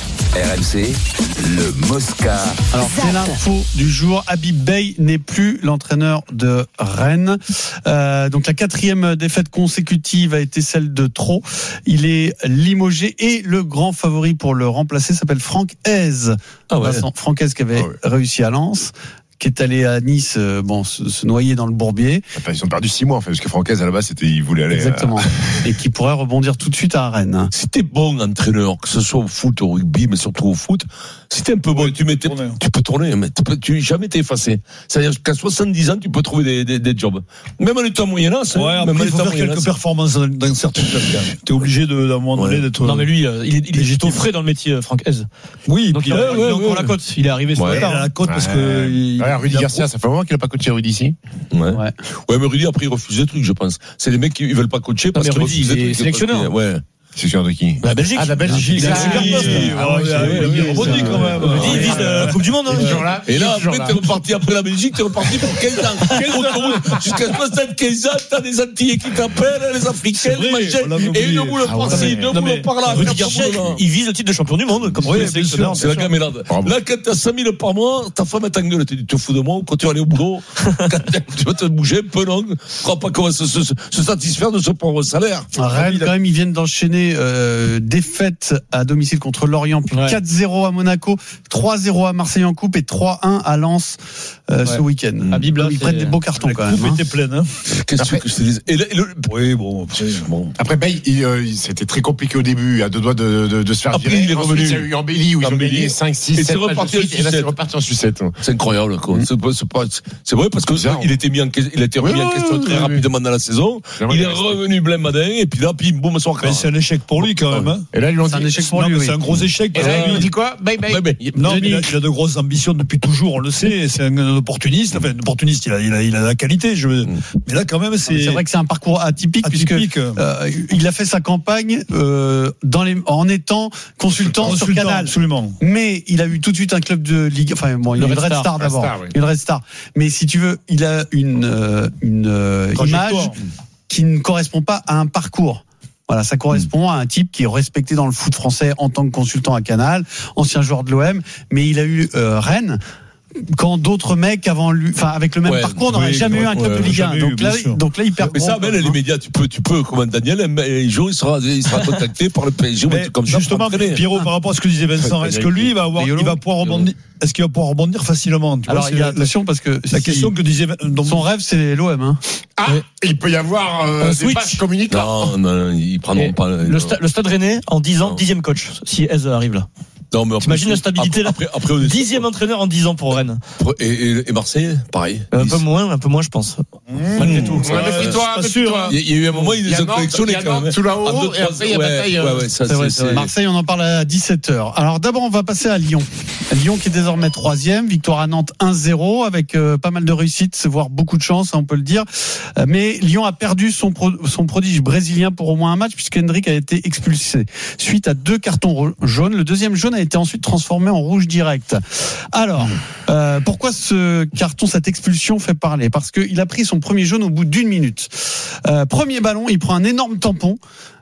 R M C, le Mosca. Alors, c'est l'info du jour. Habib Bey n'est plus l'entraîneur de Rennes. Euh, donc, la quatrième défaite consécutive a été celle de Trop. Il est limogé et le grand favori pour le remplacer s'appelle Franck Hez. Ah ouais. Vincent Franck Hez qui avait Ah ouais. réussi à Lens, qui est allé à Nice, euh, bon, se, se noyer dans le bourbier. Enfin, ils ont perdu six mois en fait, parce que Francaise à la base, c'était, il voulait aller. Exactement. Et qui pourrait rebondir tout de suite à Rennes. Si t'es bon entraîneur, que ce soit au foot, au rugby, mais surtout au foot, si t'es un peu bon, Ouais, tu, mets tes- tourner. tu peux tourner, mais tu peux tu, jamais t'es effacé. C'est-à-dire qu'à soixante-dix ans, tu peux trouver des, des, des jobs. Même en étant moyen-âge, Ouais, même après, en il faut étant faire quelques moyen-âge. performances dans, dans certains clubs. T'es obligé de, d'un moment donné Ouais. d'être. Non, mais lui, euh, il est, il est légitime. tout frais dans le métier, euh, Franck Hez. Oui, Donc, puis il a, là, il a ouais, encore ouais. la cote. Il est arrivé ce Ouais. Il matin. a la cote parce Ouais. que. il- Ouais, Rudy il a- Garcia, ça fait un moment qu'il a pas coaché Rudy ici. Ouais. Ouais. Ouais, mais Rudy, après, il refuse des trucs, je pense. C'est les mecs qui, ils veulent pas coacher parce mais qu'ils Rudy, refusent des il est trucs. sélectionneur. Parce qu'il- Ouais. C'est sûr de qui? La Belgique. Ah, la Belgique. Il a un Ah, super oui, poste. oui, lui. ah, Ouais, oui, ouais, oui, ouais, oui, il oui, rebondit oui, quand oui, même. oui, Rudy, il vise la Coupe du Monde. Il est Hein. toujours là. Et Il est là, toujours après, là. t'es reparti après la Belgique, t'es reparti pour quinze ans. quinze ans. Jusqu'à soixante-quinze ans, t'as des Antillais qui t'appellent, les Africains, C'est les vrai, machins. on l'avait Et oublié. une boule Ah par-ci, ouais. une Non, mais boule par-là. Rudy quatre Garcia, boules là. il vise le titre de champion du monde, comme Oui, le bien sélectionneur. sûr, c'est la bien sûr. gamellade. Bravo. Là, quand t'as cinq mille par mois, ta femme est t'engueule. Tu dis, tu te fous de moi, quand tu vas aller au boulot, quand tu vas te bouger un peu, non? Je crois pas qu'on va se, se, se satisfaire de ce pauvre salaire. Rennes, quand même, ils viennent d'enchaîner euh, défaite à domicile contre Lorient, puis Ouais. quatre zéro à Monaco, trois zéro à Marseille en coupe et trois un à Lens euh, Ouais. ce week-end. Habib, là, ils c'est- prennent des beaux cartons La quand coupe même. hein. était pleine. Hein. Qu'est-ce Après- que je te dis? Et, là, et le, Oui, bon. Après, bon. Après, Bay, il, euh, il- c'était très compliqué au début, à deux doigts de, de, de se faire Après, virer. il est Ensuite, revenu. il y a eu Ambelli où ils ont Ambelli. gagné cinq, six, Et sept c'est matchs de reparti en suite, et là, c'est sucette. reparti en sucette. C'est incroyable, quoi. C'est pas, c'est pas, c'est vrai parce que Bizarre, il était mis en, il a été remis Oui, en oui, question oui, très oui, oui. rapidement dans la saison. J'aimerais Il est bien rester. revenu blême madin, et puis là, puis boum, soir. Ben, c'est un échec pour lui quand même. Hein. Et là, ils lui ont dit. C'est un échec pour Non, lui. mais oui. c'est un gros échec. Et parce là, que ils lui ont lui- dit quoi? Bye bye. Ouais, mais, Non, mais Denis. il a, il a de grosses ambitions depuis toujours, on le sait. C'est un opportuniste. Enfin, un opportuniste, il a, il a, il a la qualité. Je... Mais là, quand même, c'est. C'est vrai que c'est un parcours atypique, atypique. puisque euh, il a fait sa campagne euh, dans les, en étant consultant, sur Consultant, Canal. absolument. Mais il a eu tout de suite un club de Ligue. Enfin bon, il Le a une Red Red Star. Star, Red d'abord, Star, oui. une Red Star. Mais si tu veux, il a une euh, une euh, Trajectoire. image qui ne correspond pas à un parcours. Voilà, ça correspond à un type qui est respecté dans le foot français en tant que consultant à Canal, ancien joueur de l'O M, mais il a eu euh, Rennes quand d'autres mecs avant lui, enfin avec le même Ouais, parcours, n'auraient oui, jamais eu un club ouais, de Ligue un. jamais eu, Donc là, bien sûr. donc là, il perd. mais ça, gros, ben, les hein. médias, tu peux, tu peux, comme Daniel, un, un jour, il sera, il sera contacté par le P S G ou un Mais truc comme ça. pour justement, entraîner. Pierrot, par rapport à ce que disait Vincent, est-ce que lui, il va avoir, il va pouvoir rebondir, est-ce qu'il va pouvoir rebondir facilement? Tu vois, Alors c'est il y a la, attention parce que la si- question que disait, donc, son rêve c'est l'O M. Hein. Ah, il peut y avoir euh, Un des switch. passes communicants. Non, non, ils prendront Et pas. Le, non. sta- le Stade Rennais, en dix ans, Non. dixième coach, si Hez arrive là. Non, mais après, T'imagines la stabilité, là après, après, après, on est- Dixième entraîneur en dix ans pour Rennes. Et, et, et Marseille, pareil. Un Ils- peu moins, un peu moins, je pense. Malgré tout. Ouais, méfie-toi, pas méfie-toi. sûr, hein. Il y a- il y a eu un moment, ils Il y les a ont Nantes, collectionnés il y a quand même. Nantes sous la haut, En deux, et trois- après, il y a ouais, bataille, euh, ouais, ouais, ça, C'est vrai, c'est- c'est vrai. c'est- Marseille, on en parle à dix-sept heures. Alors d'abord, on va passer à Lyon. Lyon qui est désormais troisième, victoire à Nantes un zéro avec euh, pas mal de réussite, voire beaucoup de chance, on peut le dire. Euh, mais Lyon a perdu son, pro- son prodige brésilien pour au moins un match puisque Hendrick a été expulsé suite à deux cartons ro- jaunes. Le deuxième jaune a été ensuite transformé en rouge direct. Alors, euh, pourquoi ce carton, cette expulsion fait parler? Parce qu'il a pris son premier jaune au bout d'une minute. Euh, premier ballon, il prend un énorme tampon.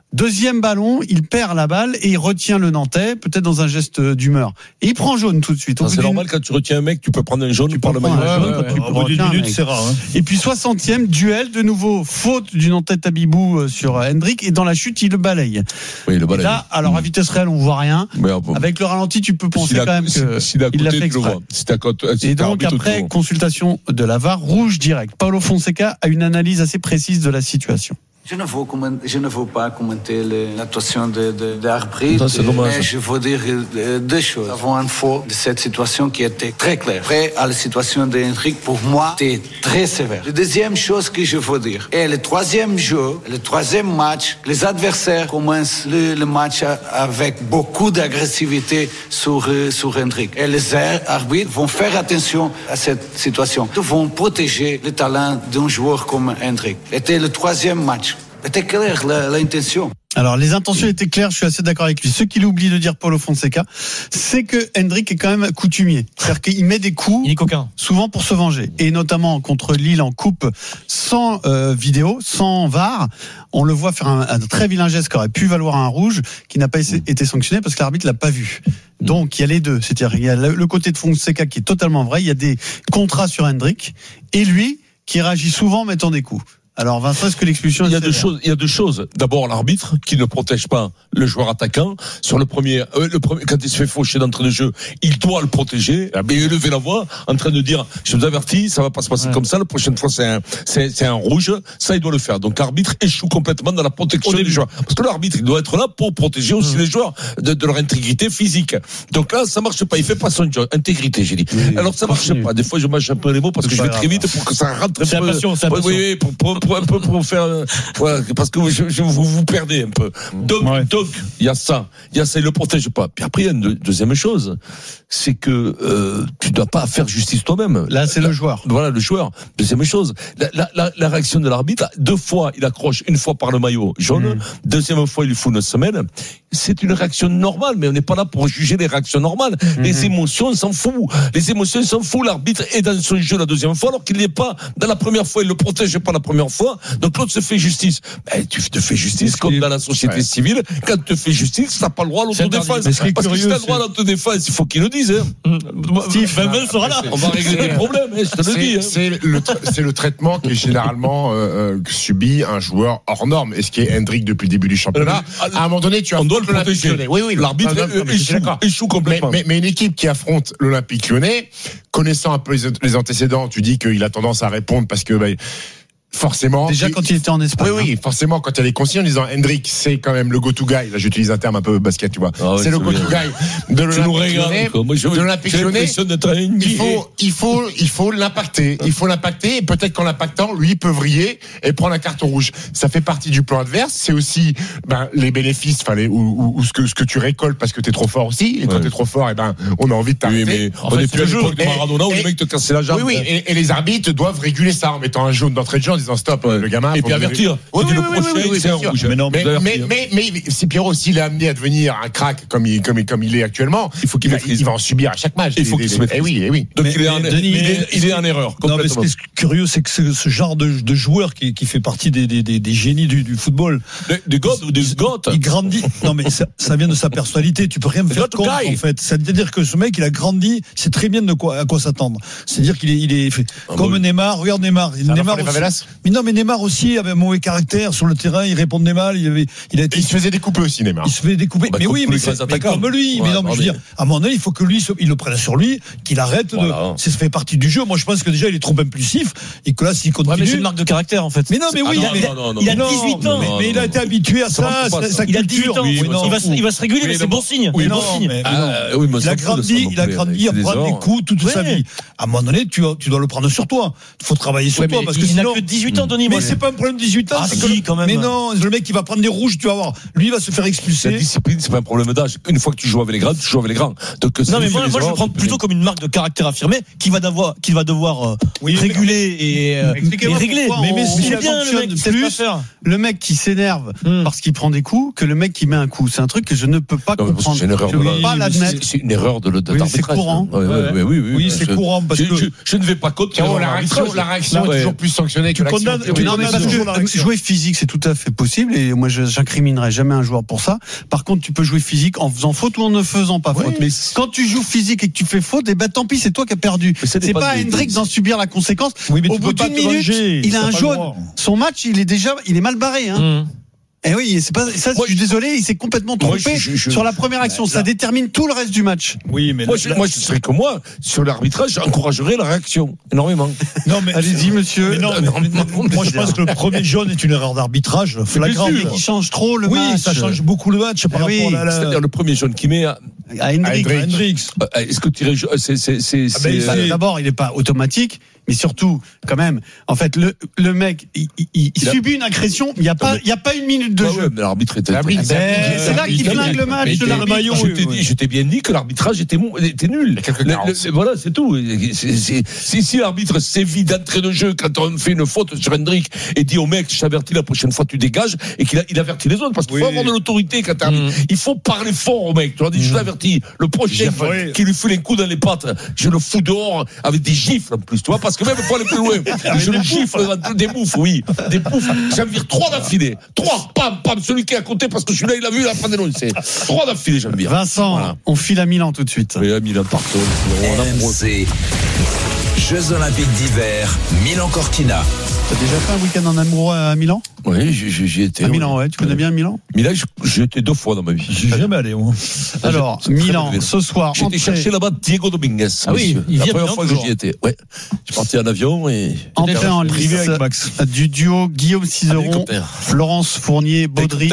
Deuxième ballon, il perd la balle et il retient le Nantais, peut-être dans un geste d'humeur. Et il prend jaune tout de suite. C'est normal, quand tu retiens un mec, tu peux prendre un jaune, tu par le maillot. Au bout d'une minute, c'est rare. Hein. Et puis soixantième, duel, de nouveau, faute du Nantais Tabibou sur Hendrick, et dans la chute, il le balaye. Oui, le balaye. Et là, alors à vitesse réelle, on voit rien. Mais, bon. Avec le ralenti, tu peux penser si quand même que si, si il l'a fait exprès. Si si et donc après, consultation de la V A R, rouge direct. Paulo Fonseca a une analyse assez précise de la situation. Je ne veux, commenter, je ne veux pas commenter l'actuation de, de, de l'arbitre, mais je veux dire deux choses. Nous avons un faux de cette situation qui était très claire. Après, à la situation d'Hendrick, pour moi, c'était très sévère. La deuxième chose que je veux dire, et le troisième jeu, le troisième match, les adversaires commencent le, le match avec beaucoup d'agressivité sur, sur Hendrick. Et les arbitres vont faire attention à cette situation. Ils vont protéger le talent d'un joueur comme Hendrick. C'était le troisième match. C'était clair, l'intention. Alors, les intentions étaient claires, je suis assez d'accord avec lui. Ce qu'il oublie de dire Paulo Fonseca, c'est que Hendrick est quand même coutumier. C'est-à-dire qu'il met des coups, il est coquin, souvent pour se venger. Et notamment contre Lille en coupe, sans euh, vidéo, sans V A R. On le voit faire un, un très vilain geste qui aurait pu valoir un rouge, qui n'a pas été sanctionné parce que l'arbitre l'a pas vu. Donc, il y a les deux. C'est-à-dire, il y a le côté de Fonseca qui est totalement vrai. Il y a des contrats sur Hendrick. Et lui, qui réagit souvent en mettant des coups. Alors Vincent, est-ce que l'expulsion il y a deux choses, il y a deux choses. D'abord l'arbitre qui ne protège pas le joueur attaquant sur le premier, euh, le premier quand il se fait faucher d'entrée de jeu, il doit le protéger et élever la voix en train de dire je vous avertis, ça va pas se passer ouais. comme ça, la prochaine fois c'est un c'est, c'est un rouge, ça il doit le faire. Donc l'arbitre échoue complètement dans la protection des joueurs parce que l'arbitre il doit être là pour protéger aussi mmh. les joueurs de, de leur intégrité physique. Donc là ça marche pas, il fait pas son job, intégrité j'ai dit. Oui, alors ça marche pas. Des fois je mâche un peu les mots parce que je vais très vite pour que ça rentre. C'est la passion, c'est la passion. Oui, oui, pour, pour, pour un peu pour faire voilà, parce que je, je, vous vous perdez un peu. Donc ouais. donc il y a ça, il y a ça, il le protège pas. Puis après il y a une deuxième chose, c'est que euh, tu dois pas faire justice toi-même. Là c'est la, le joueur. Voilà le joueur. Deuxième chose, la, la, la, la réaction de l'arbitre, deux fois il accroche, une fois par le maillot jaune, mmh. deuxième fois il lui fout une semaine. C'est une réaction normale, mais on n'est pas là pour juger les réactions normales. Mmh. Les émotions, on s'en fout. Les émotions, on s'en fout. L'arbitre est dans son jeu la deuxième fois, alors qu'il n'est pas dans la première fois. Il le protège pas la première fois. Donc l'autre se fait justice. Ben, tu te fais justice comme est... dans la société ouais. civile. Quand tu te fais justice, t'as pas le droit à l'autodéfense. Parce que curieux, si t'as le droit à l'autodéfense, il faut qu'il le dise. Hein. Steve, ben, ben sera là. On va régler les problèmes. Hein, je te le dis. Hein. C'est le, c'est le traitement qui est généralement euh, subit un joueur hors norme. Et ce qui est Hendrick depuis le début du championnat. Euh, à un moment donné, tu as on doit le protéger. Oui, oui, l'arbitre échoue, échoue complètement. Mais, mais, mais une équipe qui affronte l'Olympique Lyonnais, connaissant un peu les, les antécédents, tu dis qu'il a tendance à répondre parce que bah, forcément. Déjà quand il était en Espagne. Oui, oui, forcément, quand il y a les consignes en disant Hendrick, c'est quand même le go-to guy. Là, j'utilise un terme un peu basket, tu vois. Ah ouais, c'est le go-to guy de l'Olympique Lyonnais. De l'Olympique Lyonnais. Il faut, il faut, il faut l'impacter. Il faut l'impacter et peut-être qu'en l'impactant, lui, il peut vriller et prendre un carton rouge. Ça fait partie du plan adverse. C'est aussi, ben, les bénéfices, enfin, les, ou, ou, ou ce que, ce que tu récoltes parce que t'es trop fort aussi. Et quand ouais. t'es trop fort, et ben, on a envie de t'arrêter. Oui, mais on n'est plus à l'époque de Maradona où les mecs te cassaient la jambe. Oui, oui. Et, et les arbitres doivent réguler ça en mettant un jaune d'entrée de jeu en disant stop, ouais. le gamin. Et puis avertir. Oui, oui, le oui, prochain, oui, oui, c'est un rouge. Mais non, mais, mais, mais, mais, mais si Pierrot, s'il est amené à devenir un crack comme il, comme, comme il est actuellement, il faut qu'il il, il va en subir à chaque match. Il faut qu'il se maîtrise. Eh oui, eh oui. Donc mais, il est en, Denis, il est, il est en erreur. Non, mais ce qui est curieux, c'est que ce, ce genre de, de joueur qui, qui fait partie des, des, des, des génies du, du football. Des goths ou des goths. Il grandit. Non, mais ça, ça vient de sa personnalité. Tu peux rien faire contre, en fait. C'est-à-dire que ce mec, il a grandi, c'est très bien de quoi, à quoi s'attendre. C'est-à-dire qu'il est, il est fait, ah, comme bon. Neymar. Regarde Neymar. Neymar aussi. Mais non, mais Neymar aussi avait un mauvais caractère sur le terrain. Il répondait mal. Il avait, il a été. Il se faisait découper aussi, Neymar. Il se faisait découper. Bah, mais oui, mais, c'est, mais comme lui. Ouais, mais non, mais je veux dire, à un moment donné, il faut que lui, il le prenne sur lui, qu'il arrête voilà. de. Ça fait partie du jeu. Moi, je pense que déjà, il est trop impulsif et que là, s'il continue. Ouais, mais c'est une marque de caractère, en fait. Mais non, mais oui, ah, non, non, non, il a dix-huit ans. Mais, mais il a été habitué à ça. Sa il a dix-huit ans. Oui, non, il, va, il va se réguler, oui, mais c'est bon signe. Oui, bon signe. Il a grandi, il a grandi à prendre des coups toute sa vie. À un moment donné, tu dois le prendre sur toi. Il faut travailler sur toi parce que sinon. Il n'a que dix-huit ans, Denis. Mais c'est pas un problème de dix-huit ans. Ah si, quand même. Mais non, le mec qui va prendre des rouges, tu vas voir. Lui, il va se faire expulser. La discipline, c'est pas un problème d'âge. Une fois que tu joues avec les grands. grands, tu joues avec les grands. Donc, non, mais moi, moi je le prends plutôt comme une marque de caractère affirmée qui va devoir, qui va devoir euh, oui, réguler et, euh, et régler. Mais, mais c'est bien le mec, plus pas faire. Le mec qui s'énerve hum. parce qu'il prend des coups que le mec qui met un coup. C'est un truc que je ne peux pas non, comprendre. C'est une erreur je de ne peux pas l'admettre. C'est une erreur de l'arbitrage. C'est courant. Oui, oui, oui, oui, oui c'est courant parce que je ne vais pas contre la réaction. La réaction est toujours plus sanctionnée que l'action. Non, mais parce que jouer physique, c'est tout à fait possible et moi, j'incriminerai jamais un joueur pour ça. Par contre, tu peux jouer physique en faisant faute ou en ne faisant pas faute. Mais quand tu joues physique et que tu fais faute, eh ben tant pis, c'est toi qui as perdu. C'est pas à Hendrick d'en subir la conséquence. Au bout d'une minute, il a un jaune. Son match, il est déjà, il est mal barré. Hein. Eh oui, c'est pas ça. Moi, je suis désolé, il s'est complètement trompé moi, je, je, je, sur la première action. Là, ça détermine tout le reste du match. Oui, mais moi, là, je, là, moi, je serais comme moi sur l'arbitrage, j'encouragerais la réaction énormément. Non, mais allez-y, monsieur. Mais non, mais, non, mais, mais, moi, je pense que le premier jaune est une erreur d'arbitrage flagrante. Mais qui change trop le oui, match. Oui, ça change beaucoup le match par oui, rapport à la. C'est-à-dire le premier jaune qui met à, à Hendrick. Est-ce que tu irais, c'est, c'est, c'est, ah ben, c'est... D'abord, il n'est pas automatique. Mais surtout, quand même, en fait, le, le mec, il, il, il, il subit une agression. Il n'y a pas, il y a pas une minute de bah jeu. Ouais, mais l'arbitre était. L'arbitre, c'est, euh, c'est là qu'il flingue le match de l'arbitre. Maillot, je t'ai dit, je t'ai bien dit que l'arbitrage était, était nul. Le, le, voilà, c'est tout. C'est, c'est, si, si l'arbitre sévit d'entrée de jeu quand on fait une faute sur Hendrick et dit au mec, je t'avertis la prochaine fois, tu dégages, et qu'il a, il avertit les autres, parce qu'il oui. faut avoir de l'autorité quand t'arrives. Mmh. Il faut parler fort au mec. Tu leur dis, mmh. je t'avertis, le prochain ouais. qui lui fout les coups dans les pattes, je le fous dehors avec des gifles en plus, tu vois, parce que même il faut aller plus loin. Je le gifle dans des bouffes, oui. Des bouffes. J'en vire trois d'affilée. Trois, pam, pam. Celui qui est à côté, parce que celui-là, il a vu, il a pas dénoncé. Trois d'affilée, j'en vire. Vincent, voilà. On file à Milan tout de suite. Oui, à Milan, partout. R M C. Jeux Olympiques d'hiver, Milan-Cortina. T'as déjà fait un week-end en amoureux à Milan ? Oui, j'y étais. À Milan, ouais. Tu connais bien Milan ? Milan, j'y étais deux fois dans ma vie. J'y jamais allé, moi. Alors, Milan, ce soir. J'ai été chercher là-bas Diego Dominguez. Ah oui, il la vient première fois que j'y étais. Ouais. Je suis parti en avion et. Entrée en lice avec Max. Du duo Guillaume Cizeron, Florence Fournier-Baudry.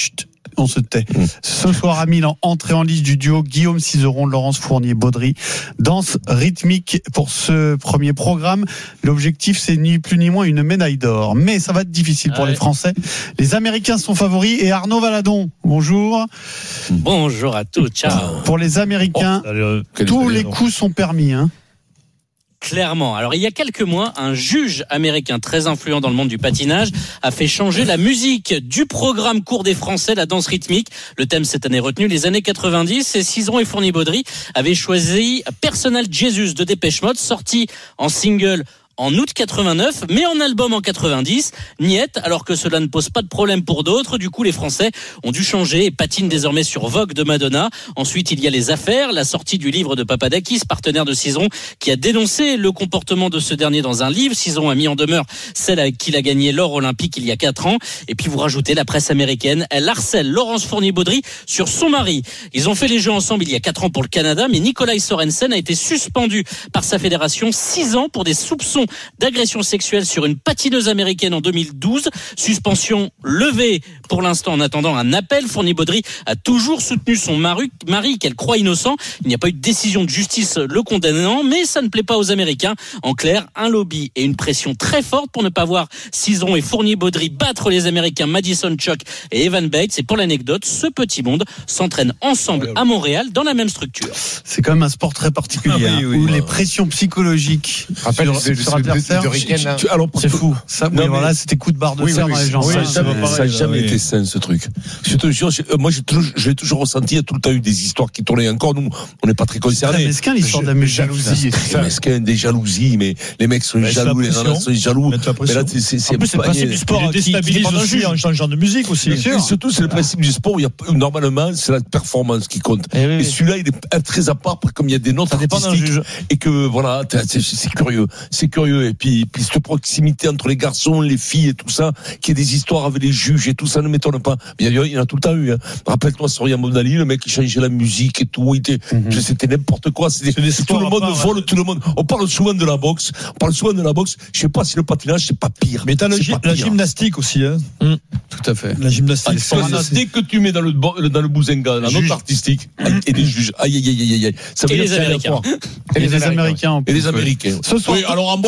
On se tait. Mmh. Ce soir à Milan, entrée en lice du duo Guillaume Cizeron, Laurence Fournier-Baudry. Danse rythmique pour ce premier programme. L'objectif, c'est ni plus ni moins une médaille d'or. Mais ça va être difficile pour ah ouais. les Français. Les Américains sont favoris et Arnaud Valadon. Bonjour. Bonjour à tous. Ciao. Pour les Américains, oh, tous les coups sont permis, hein. Clairement. Alors, il y a quelques mois, un juge américain très influent dans le monde du patinage a fait changer la musique du programme court des Français, la danse rythmique. Le thème cette année retenu, les années quatre-vingt-dix. Et Cizeron et Fournier-Baudry avaient choisi Personal Jesus de Dépêche Mode, sorti en single en août quatre-vingt-neuf, mais en album en quatre-vingt-dix, niette, alors que cela ne pose pas de problème pour d'autres. Du coup, les Français ont dû changer et patinent désormais sur Vogue de Madonna. Ensuite, il y a les affaires, la sortie du livre de Papadakis, partenaire de Cizeron, qui a dénoncé le comportement de ce dernier dans un livre. Cizeron a mis en demeure celle avec qui il a gagné l'or olympique il y a quatre ans. Et puis, vous rajoutez la presse américaine. Elle harcèle Laurence Fournier-Baudry sur son mari. Ils ont fait les jeux ensemble il y a quatre ans pour le Canada, mais Nikolai Sorensen a été suspendu par sa fédération six ans pour des soupçons d'agression sexuelle sur une patineuse américaine en deux mille douze. Suspension levée pour l'instant en attendant un appel. Fournier-Baudry a toujours soutenu son mari, mari qu'elle croit innocent. Il n'y a pas eu de décision de justice le condamnant, mais ça ne plaît pas aux Américains. En clair, un lobby et une pression très forte pour ne pas voir Cizeron et Fournier-Baudry battre les Américains Madison Chock et Evan Bates. Et pour l'anecdote, ce petit monde s'entraîne ensemble à Montréal dans la même structure. C'est quand même un sport très particulier, ah oui, oui, où oui. les pressions psychologiques rappelle sur, sur adversaire, c'est fou. Ça, non, oui, voilà, c'était coup de barre de oui, fer oui, dans les jambes. Oui, ça n'a jamais oui. été sain, ce truc. Je te jure, moi, j'ai toujours, j'ai toujours ressenti, il y a tout le temps eu des histoires qui tournaient. Encore, nous, on n'est pas très concernés. C'est mesquin, l'histoire de la jalousie. C'est mesquin, des jalousies, mais les mecs sont jaloux, les nanas sont jaloux. Mais là, c'est, c'est, en plus, c'est le principe du sport. Il déstabilise aussi en changeant de musique aussi. Et surtout, c'est le principe du sport où il y a, normalement, c'est la performance qui compte. Et celui-là, il est très à part, comme il y a des notes artistiques. Et que, voilà, c'est curieux. C'est curieux. Et puis, puis cette proximité entre les garçons, les filles et tout ça, qu'il y ait des histoires avec les juges et tout ça ne m'étonne pas. Mais il y en a tout le temps eu. Hein. Rappelle-toi Soria Modali, le mec qui changeait la musique et tout, il était, mm-hmm. c'était n'importe quoi. C'était, c'est tout le monde part, vole, ouais. tout le monde. On parle souvent de la boxe. On parle souvent de la boxe. Je sais pas si le patinage c'est pas pire. Mais t'as le, la gymnastique aussi, hein. Mm. Tout à fait. La gymnastique. Ah, dès que tu mets dans le dans le bouzenga, la note artistique et des juges. Aïe aïe aïe aïe aïe. Ça veut dire que c'est et les Américains. Et les Américains. Ce soir. Oui, alors en boxe.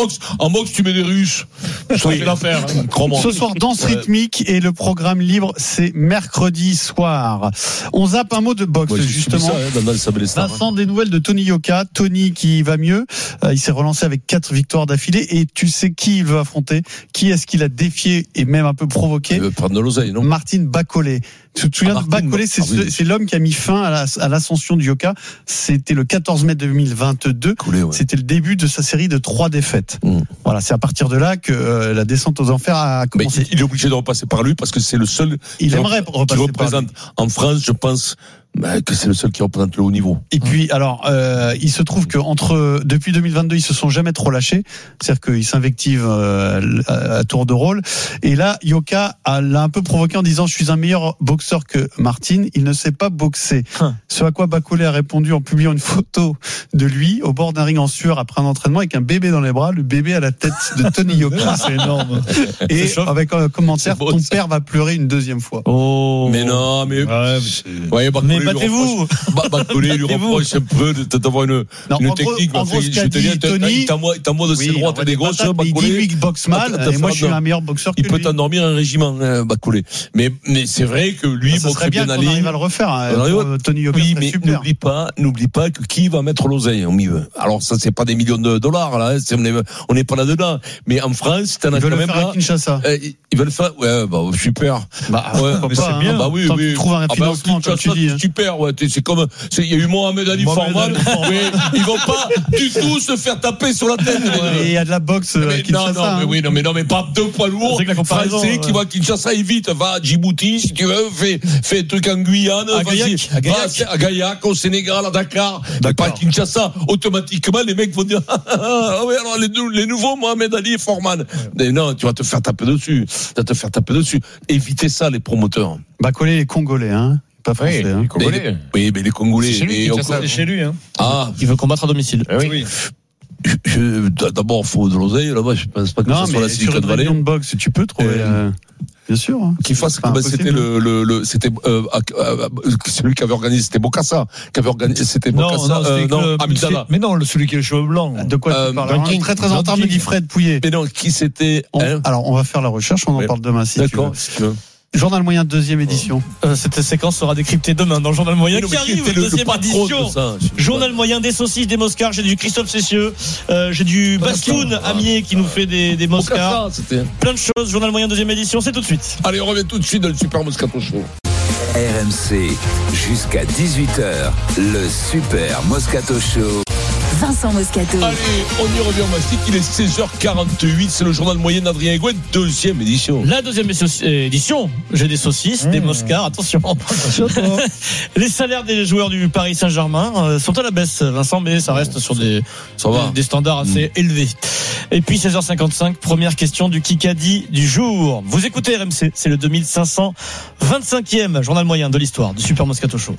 boxe, en boxe, tu mets des Russes. Ça fait l'affaire. Hein, ce soir, danse rythmique et le programme libre, c'est mercredi soir. On zappe un mot de boxe, ouais, justement. Ça, hein, dans dans Vincent, des nouvelles de Tony Yoka. Tony qui va mieux. Euh, il s'est relancé avec quatre victoires d'affilée. Et tu sais qui il veut affronter? Qui est-ce qu'il a défié et même un peu provoqué? Il veut prendre de l'oseille, non? Martin Bacolé. Tu te souviens ah, de Bacolé, c'est, ah, oui. c'est l'homme qui a mis fin à, la, à l'ascension du Yoka. C'était le quatorze mai deux mille vingt-deux. Coulé, ouais. C'était le début de sa série de trois défaites. Mmh. Voilà, c'est à partir de là que euh, la descente aux enfers a commencé. Mais il est obligé de repasser par lui parce que c'est le seul. Il aimerait repasser qui représente par lui. En France, je pense. Bah, que c'est le seul qui représente le haut niveau. Et puis, alors, euh, il se trouve que entre depuis deux mille vingt-deux, ils se sont jamais trop lâchés. C'est-à-dire qu'ils s'invectivent euh, à, à tour de rôle. Et là, Yoka a, l'a un peu provoqué en disant: je suis un meilleur boxeur que Martin. Il ne sait pas boxer. Hum. Ce à quoi Bacolé a répondu en publiant une photo de lui au bord d'un ring en sueur après un entraînement avec un bébé dans les bras, le bébé à la tête de Tony Yoka. C'est énorme. Et avec un commentaire: ton père va pleurer une deuxième fois. Oh. Mais non, mais. Ouais, mais, ouais, Bacolé, mais battez-vous. Bacolé lui reproche un peu d'avoir une, non, une en technique. Gros, en gros, ce qu'a dit Tony, t'as moi de ses droites et des grosses. Il dit lui boxe mal, et moi je suis un meilleur boxeur que lui. Il peut t'endormir un régiment, Bacolé. Mais, mais c'est vrai que lui, ça serait bien qu'on arrive à le refaire. Tony Yoka, oui, mais n'oublie pas, n'oublie pas que qui va mettre l'oseille au milieu. Alors ça, c'est pas des millions de dollars, là. On n'est pas là-dedans. Mais en France, t'en as quand même là. Ils veulent le faire à Kinshasa. Ils veulent le faire, ouais, bah, super. Bah, c'est bien. Bah oui, oui. Tu trouves un financement, comme tu dis. Super, ouais. C'est comme, il y a eu Mohamed Ali Forman, mais ils vont pas du tout se faire taper sur la tête. Et il y a de la boxe à Kinshasa. Non, non, mais oui, non, mais non, mais pas deux poids lourds. Français qui va à Kinshasa, évite, va à Djibouti, si tu veux, fais, fais un truc en Guyane, à Gaillac, à Gaillac. à Gaillac, au Sénégal, à Dakar, pas à Kinshasa. Automatiquement, les mecs vont dire, ah oui, alors les, les nouveaux Mohamed Ali et Forman. Mais non, tu vas te faire taper dessus. Tu vas te faire taper dessus. Évitez ça, les promoteurs. Bacolé les Congolais, hein. Pas français, oui, hein. Les Congolais. Oui, mais les Congolais. C'est chez lui, on... c'est chez lui, hein. Ah. Il veut combattre à domicile. Oui. oui. Je, je, d'abord, il faut de l'oseille, là-bas, je pense pas que non, ça soit la Silicon Valley. Non, mais sur de boxe, tu peux trouver, euh... bien sûr. Hein. Qu'il fasse, bah, c'était le, le, le, c'était, euh, euh, celui qui avait organisé, c'était Bokassa, qui avait organisé, c'était Bokassa, non, non, euh, non, le, Amidala. Mais non, le, celui qui a les cheveux blancs. De quoi euh, tu parles? Alors, très, très en retard, me dit Fred Pouillet. Mais non, qui c'était? On, hein alors, on va faire la recherche, on en ouais. parle demain, si D'accord, tu veux. si tu veux. Journal moyen, deuxième édition. Euh, cette séquence sera décryptée demain dans le journal moyen non, qui arrive, le, deuxième le édition. Ça, journal moyen, des saucisses, des Moscars. J'ai du Christophe Cessieux, euh, j'ai du Bastoun Amier qui nous fait des, des Moscars. Plein de choses. Journal moyen, deuxième édition, c'est tout de suite. Allez, on revient tout de suite dans le Super Moscato Show. R M C, jusqu'à dix-huit heures, le Super Moscato Show. Vincent Moscato. Allez, on y revient, Mastic. Il est seize heures quarante-huit. C'est le journal moyen d'Adrien Gouin, deuxième édition. La deuxième édition. J'ai des saucisses, mmh. des Moscars. Attention. Attention les salaires des joueurs du Paris Saint-Germain sont à la baisse, Vincent, mais ça reste sur des, ça va. des standards assez mmh. élevés. Et puis seize heures cinquante-cinq, première question du Kikadi du jour. Vous écoutez R M C, c'est le deux mille cinq cent vingt-cinquième journal moyen de l'histoire du Super Moscato Show.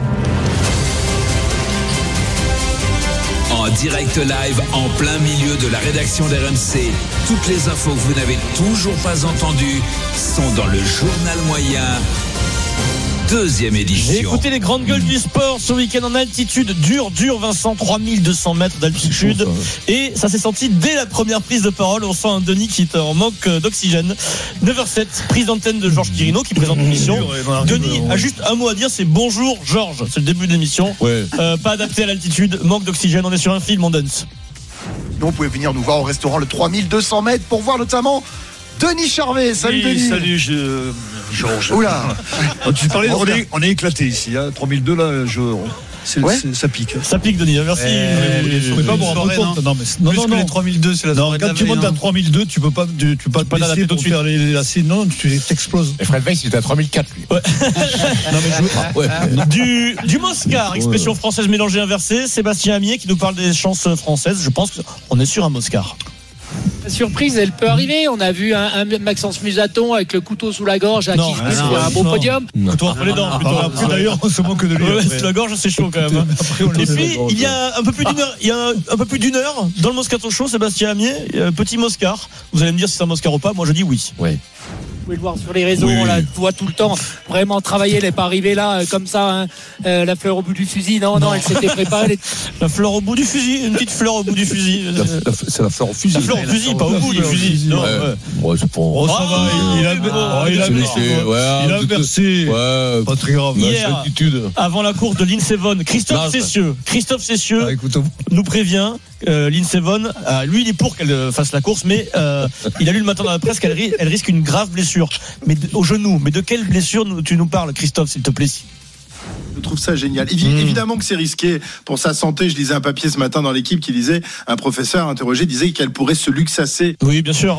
En direct live, en plein milieu de la rédaction d'R M C. Toutes les infos que vous n'avez toujours pas entendues sont dans le journal moyen. Deuxième édition. J'ai écouté les grandes gueules du sport ce week-end en altitude. Dur, dur, Vincent, trois mille deux cents mètres d'altitude. Chaud, ça. Et ça s'est senti dès la première prise de parole. On sent un Denis qui est en manque d'oxygène. neuf heures sept, prise d'antenne de Georges Quirino qui présente l'émission. Denis a juste un mot à dire, c'est bonjour Georges. C'est le début de l'émission. Ouais. Euh, pas adapté à l'altitude, manque d'oxygène. On est sur un film, on danse. Donc vous pouvez venir nous voir au restaurant le trois mille deux cents mètres pour voir notamment Denis Charvet. Salut oui, Denis. Salut je... Georges. Oula. Tu parlais, on est, on est éclaté ici. Hein. trois mille deux là, je... C'est, ouais. c'est, ça pique. Ça pique, Denis. Merci. Je ne peux pas vous rendre compte. Non, mais non, non, non. Les trois mille deux, c'est la non, quand tu montes à trois mille deux, tu peux pas, tu, tu peux pas, pas te pour faire les, les lacets. Non, tu t'exploses. Et Fred Weiss, il est à trois mille quatre, lui. Ouais. non, mais je... ouais. Du, du Moscar, expression ouais. française mélangée inversée. Sébastien Amier qui nous parle des chansons françaises. Je pense qu'on est sur un Moscar. La surprise, elle peut arriver. On a vu un, un Maxence Musaton avec le couteau sous la gorge à qui un beau podium. Couteau entre les dents. Ah, plutôt. Après, d'ailleurs, on se moque de lui. Ouais, sous la gorge, c'est chaud quand même. Hein. Après, et puis, il y a un peu plus d'une heure, il y a un peu plus d'une heure dans le Moscato Show, Sébastien Amier, petit Moscar. Vous allez me dire si c'est un Moscar ou pas. Moi, je dis oui. Oui. pouvez le voir sur les réseaux, Oui, oui. on la voit tout le temps. Vraiment travailler, elle n'est pas arrivée là euh, comme ça, hein, euh, la fleur au bout du fusil. Non, non, Non. elle s'était préparée. Elle... La fleur au bout du fusil, une petite fleur au bout du fusil. La- la- c'est la fleur au fusil. La fleur au fusil, pas au bout du fusil. Non, Ouais, ouais. ouais, c'est pas. Oh, ça va, il, il a, oh, il a, C'est laissé, ouais, il a un peu- versé. Ouais, Pas très grave. Hier, la certitude. avant la course de Lindsey Vonn, Christophe Non, ça- Cessieux, Christophe Cessieux Ah, écoute, nous prévient, euh, Lindsey Vonn, euh, lui il est pour qu'elle euh, fasse la course, mais euh, il a lu le matin dans la presse qu'elle ri- elle risque une grave blessure, mais de- au genou. Mais de quelle blessure nous- tu nous parles, Christophe, s'il te plaît? Je trouve ça génial. Évi- Mmh. Évidemment que c'est risqué pour sa santé. Je lisais un papier ce matin dans l'équipe qui disait, un professeur interrogé disait qu'elle pourrait se luxasser. Oui, bien sûr.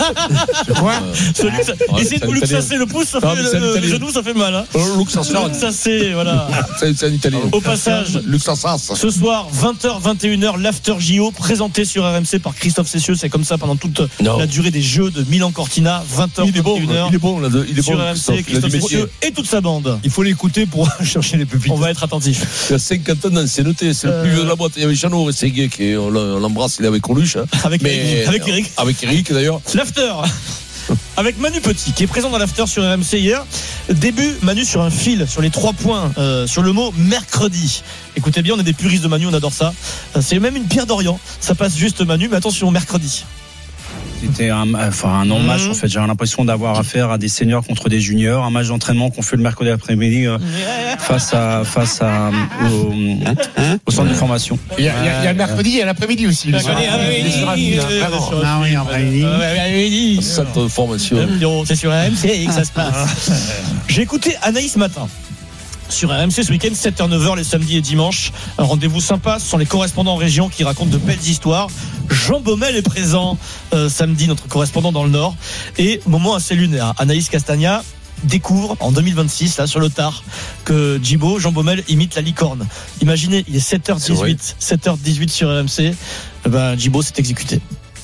Quoi Ce luxe- Ouais, Essayer de vous c'est italien. luxasser le pouce, ça Non, fait mais le, c'est le italien. genou, ça fait mal. Hein. Luxasser. Luxasser, voilà. C'est c'est un italien. Au passage, Luxasas. ce soir, vingt heures, vingt et une heures, l'After J O présenté sur R M C par Christophe Cessieux. C'est comme ça pendant toute Non. la durée des Jeux de Milan-Cortina, vingt heures, Il est bon, vingt et une heures. il est bon, là, il est Sur bon. R M C, Christophe, il a Christophe du métier. Cessieux et toute sa bande. il faut l'écouter pour chercher les pépites. On va être attentif. Il a cinquante ans d'ancienneté, c'est le plus vieux de la boîte. Il y avait Jeannot Rességuier qui on l'a- on l'embrasse, il est avec Coluche. Hein. Avec Mais- Eric. Avec Eric. Avec Eric d'ailleurs. L'After. Avec Manu Petit, qui est présent dans l'After sur R M C hier. Début, Manu sur un fil, sur les trois points, euh, sur le mot mercredi. Écoutez bien, on est des puristes de Manu, on adore ça. Euh, C'est même une pierre d'Orient. Ça passe juste Manu, mais attention, mercredi. C'était un, enfin, un non-match, Mmh. en fait. J'ai l'impression d'avoir affaire à des seniors contre des juniors. Un match d'entraînement qu'on fait le mercredi après-midi euh, face à, face à, au, au centre de formation. Il y a, il y a- il y a le mercredi, il y a l'après-midi aussi. le soir. Il est sur un fil, hein, vraiment. Ah oui, après-midi. Centre de formation. C'est sur R M C que ça se passe. J'ai écouté Anaïs ce matin. Sur R M C ce week-end, sept heures neuf heures les samedis et dimanches. Un rendez-vous sympa, ce sont les correspondants en région qui racontent de belles histoires. Jean Baumel est présent euh, samedi, notre correspondant dans le Nord. Et moment assez lunaire, Anaïs Castagna découvre en deux mille vingt-six, là, sur le tard, que Djibo, Jean Baumel, imite la licorne. Imaginez, il est sept heures dix-huit, sept heures dix-huit sur R M C. Eh ben, Djibo s'est exécuté.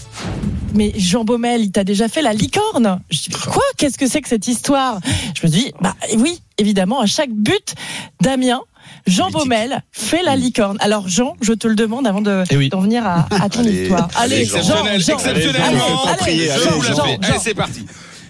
Mais Jean Baumel, il t'a déjà fait la licorne? Je dis, quoi? Qu'est-ce que c'est que cette histoire? Je me dis, bah oui, évidemment, à chaque but, Damien, Jean Baumel fait la licorne. Alors Jean, je te le demande avant de, Eh oui. d'en venir à, à ton Allez, histoire. Allez, allez, Jean, exceptionnel, Jean, exceptionnellement. allez, Prier, allez, allez, Jean, Jean, Jean, allez, Jean. c'est parti.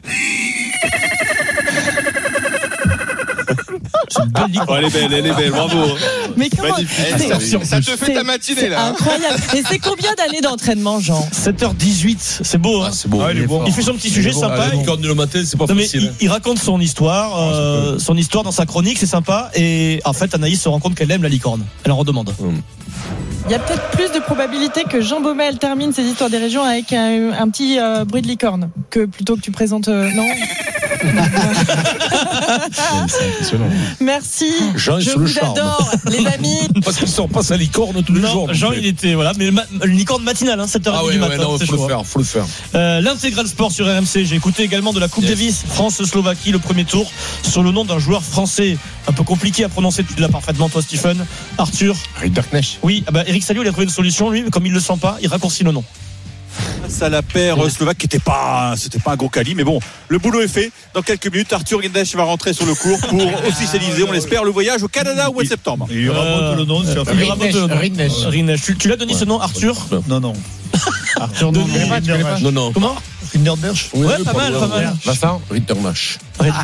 Oh, elle est belle, elle est belle, bravo. Mais comment Magnifique. c'est- Ça, ça te fait c'est- ta matinée c'est là. incroyable. Et c'est combien d'années d'entraînement, Jean? sept heures dix-huit, c'est beau, hein? C'est beau. Ah, il est bon. Il fait son petit sujet sympa. La licorne le matin, c'est pas Non, mais facile. il, il raconte son histoire, euh, son histoire dans sa chronique, c'est sympa. Et en fait, Anaïs se rend compte qu'elle aime la licorne. Elle en redemande. Il y a peut-être plus de probabilité que Jean Baumel termine ses histoires des régions avec un, un petit euh, bruit de licorne que plutôt que tu présentes. euh, non. Merci. Jean est Je sous le vous charme. adore, les amis. Parce qu'il sort pas sa licorne tous les Non, jours. non Jean, plus. il était voilà, mais ma- une licorne matinale, hein, sept heures trente Ah ouais, du ouais, matin. non, c'est faut le chaud, hein. faire, faut le faire. Euh, L'intégral sport sur R M C. J'ai écouté également de la Coupe Yes. Davis France-Slovaquie, le premier tour, sur le nom d'un joueur français un peu compliqué à prononcer. Tu l'as parfaitement, toi, Stephen. Arthur. Rinderknecht. Oui, ah bah, Eric Salio, il a trouvé une solution, lui, mais comme il le sent pas, il raccourcit le nom. Face à la paire slovaque qui n'était pas, c'était pas un gros quali, mais bon, le boulot est fait. Dans quelques minutes, Arthur Guindesh va rentrer sur le cours pour officialiser, on l'espère, le voyage au Canada au mois de septembre. Il raconte le nom, c'est Euh, il raconte le nom. Rindesh. Tu, tu l'as donné ce nom, Arthur? Non, non. Arthur, non, Denis. non, non, non. Non, non. Comment? Rinderberg. Oui, Ouais, oui, pas mal, pardon. pas mal. Vincent Rindernash.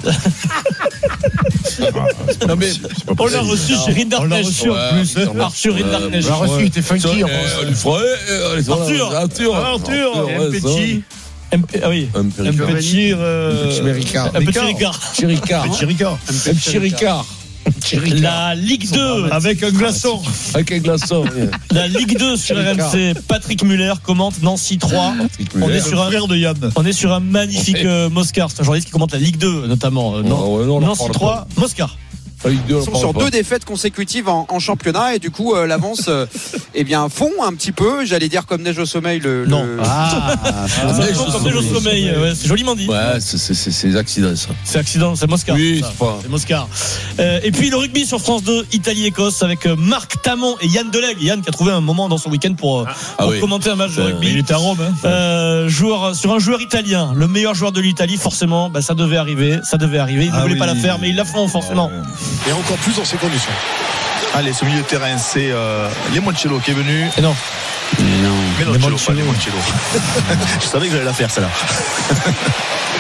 Non, mais on l'a reçu chez On l'a Rinderknecht. reçu en plus. hein. Arthur Rinderknecht. On l'a reçu, il était funky. en Eh, plus. on lui fera, eh, allez, Arthur. Arthur. Arthur. ouais, Un ça. petit. M P Ah oui. Un Un petit petit. euh, petit Ricard. Un petit Ricard. Petit Ricard. Un petit Ricard. Un petit Ricard. La Ligue deux. Avec un glaçon. Avec un glaçon. oui. La Ligue deux sur R M C. Patrick Muller commente Nancy trois. On est sur un frère de Yann. On est sur un magnifique euh, Moscar. C'est un journaliste qui commente la Ligue deux, notamment. Euh, non, Ouais, ouais, non, on en Nancy parle trois, Moscar. La Ligue deux, on Ils sont parle sur pas. deux défaites consécutives en, en championnat et du coup euh, l'avance euh, eh bien fond un petit peu, j'allais dire comme neige au sommeil le, Non. le- Ah, Ça neige tombe au comme neige au sommeil. sommeil. Ouais, c'est joliment dit. Ouais, c'est- c'est c'est- c'est des accidents, ça. C'est accident, c'est Moscar. Oui, ça. c'est pas. C'est Moscar. Euh, et puis le rugby sur France deux, Italie-Écosse avec euh, Marc Tamon et Yann Delegue. Yann qui a trouvé un moment dans son week-end pour, euh, Ah pour oui. commenter un match de Euh, rugby. Il était à Rome. Hein. Euh, joueur, sur un joueur italien, le meilleur joueur de l'Italie, forcément, bah, ça devait arriver, ça devait arriver. Il ne Ah voulait oui. pas la faire, mais ils la font forcément. Et encore plus dans ces conditions. Allez, ce milieu de terrain, c'est euh, Limoncello qui est venu. Et non. Limoncello, pas Limoncello. Je savais que j'allais la faire, celle-là.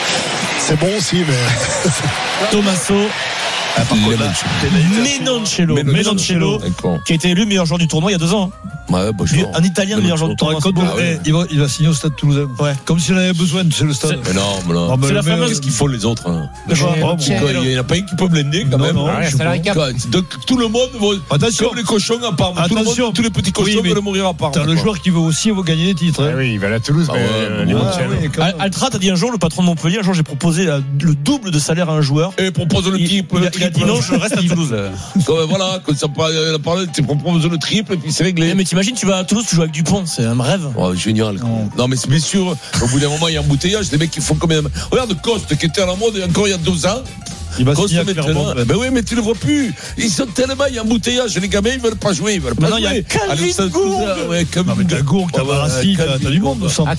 C'est bon aussi, mais. Tommaso Ah, par contre, là, Menoncello, Menoncello, qui a été élu meilleur joueur du tournoi il y a deux ans. Ouais, bah, Lui, un Italien meilleur joueur du tournoi. Ah, ouais. il, va, il va signer au Stade Toulousain. Ouais. Comme s'il en avait besoin, c'est le stade. Mais non, mais non. Ah, bah, c'est la fameuse. Qu'est-ce qu'ils font les autres hein. Le joueur. Oh, il n'y en a pas un qui peut blender quand non, même. Non, ouais, c'est donc tout le monde va. Attention. Comme les cochons à part. Tout le monde, tous les petits cochons oui, veulent mourir à part. T'as le joueur qui veut aussi veut gagner des titres. Ah oui, il va à la Toulouse, ah mais ouais, euh, ouais, ouais, ouais, Altra, t'as dit un jour, le patron de Montpellier, un jour j'ai proposé le double de salaire à un joueur. Et propose le triple. Il, il a dit non, je reste à Toulouse. Voilà, quand ça parle, tu proposes le triple et puis c'est réglé. Mais t'imagines, tu vas à Toulouse, tu joues avec Dupont, c'est un rêve. Oh, génial. Non. non, mais c'est bien sûr, au bout d'un moment, il y a un embouteillage. Les mecs qui font combien. Regarde Coste qui était à la mode encore il y a deux ans. Il va signer à Clermont. Ben oui, mais tu le vois plus. Ils sont tellement, il y a un embouteillage. Les gamins, ils veulent pas jouer. Ils veulent pas Maintenant, jouer. il y a Calvin Gourgue. Ouais, non, mais t'as Gourgue, t'as Barassi, t'as du monde au centre.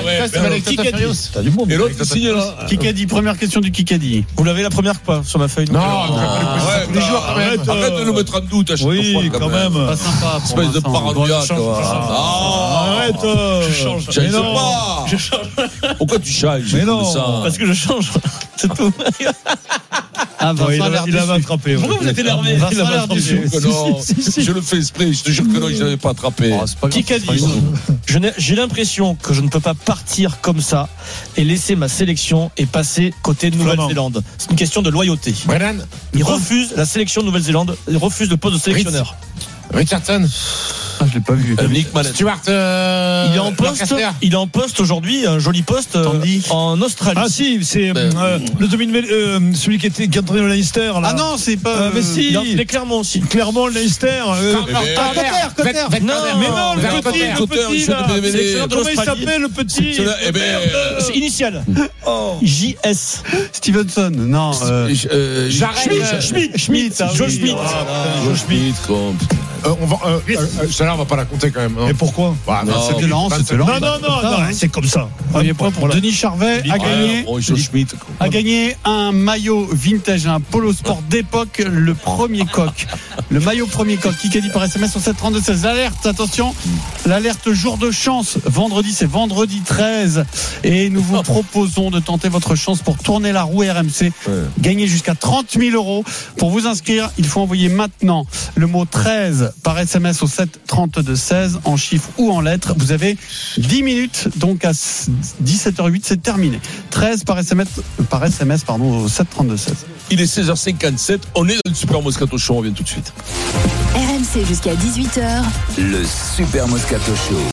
T'as du monde. Et l'autre, c'est là. Kikadi, première question du Kikadi. Vous l'avez la première pas sur ma feuille? Non, les joueurs, arrête de nous mettre en doute à chaque fois. Oui, quand même. Pas sympa. Espèce de paranoïa, toi. Arrête. Je change. Je sais pas. Je change. Pourquoi tu changes? Mais non. Parce que je change. C'est tout. Ah, ouais, il, a, il avait attrapé. Pourquoi vous êtes énervé? Il avait attrapé. Non, je le fais exprès. Je te jure que non, je l'avais pas attrapé. Kikadi, j'ai l'impression que je ne peux pas partir comme ça et laisser ma sélection et passer côté Nouvelle-Zélande. C'est une question de loyauté. Brennan, il refuse la sélection de Nouvelle-Zélande. Il refuse le poste de sélectionneur. Richardson. Ah, je l'ai pas vu. Euh, Nick Mallet. Stuart. Euh, il est en poste. Il est en poste aujourd'hui, un joli poste euh, en Australie. Ah si, c'est ben, euh, le domine, euh, celui qui était qui entraînait le Leinster. Là. Ah non, c'est pas. Euh, mais si. Il est Clermont aussi. Clermont, le Leinster. Euh, ah, Cotter, Cotter. Non, mais non, le petit, le petit. Là. Comment il s'appelle le petit? Eh ben, c'est initial. J S. Stevenson. Non. Jarret. Schmidt. Schmidt. Joe Schmidt. Joe Schmidt. Euh, on va, euh, euh, celle-là, on va pas la compter quand même. Hein. Et pourquoi? Bah, non, c'est violent, c'est violent. Non, non, non, non, c'est comme ça. Premier point pour Denis Charvet a gagné, a gagné un maillot vintage, un polo sport d'époque, le premier coq. Le maillot premier coq, qui a dit par S M S sur sept trente-deux seize. L'alerte, attention, l'alerte jour de chance. Vendredi, c'est vendredi treize. Et nous vous proposons de tenter votre chance pour tourner la roue R M C. Ouais. Gagner jusqu'à trente mille euros. Pour vous inscrire, il faut envoyer maintenant le mot treize par S M S au sept trente-deux seize en chiffres ou en lettres. Vous avez dix minutes, donc à dix-sept heures huit, c'est terminé. treize par S M S, par S M S pardon, au sept trente-deux seize. Il est seize heures cinquante-sept, on est dans le Super Moscato Show, on revient tout de suite. R M C jusqu'à dix-huit heures. Le Super Moscato Show.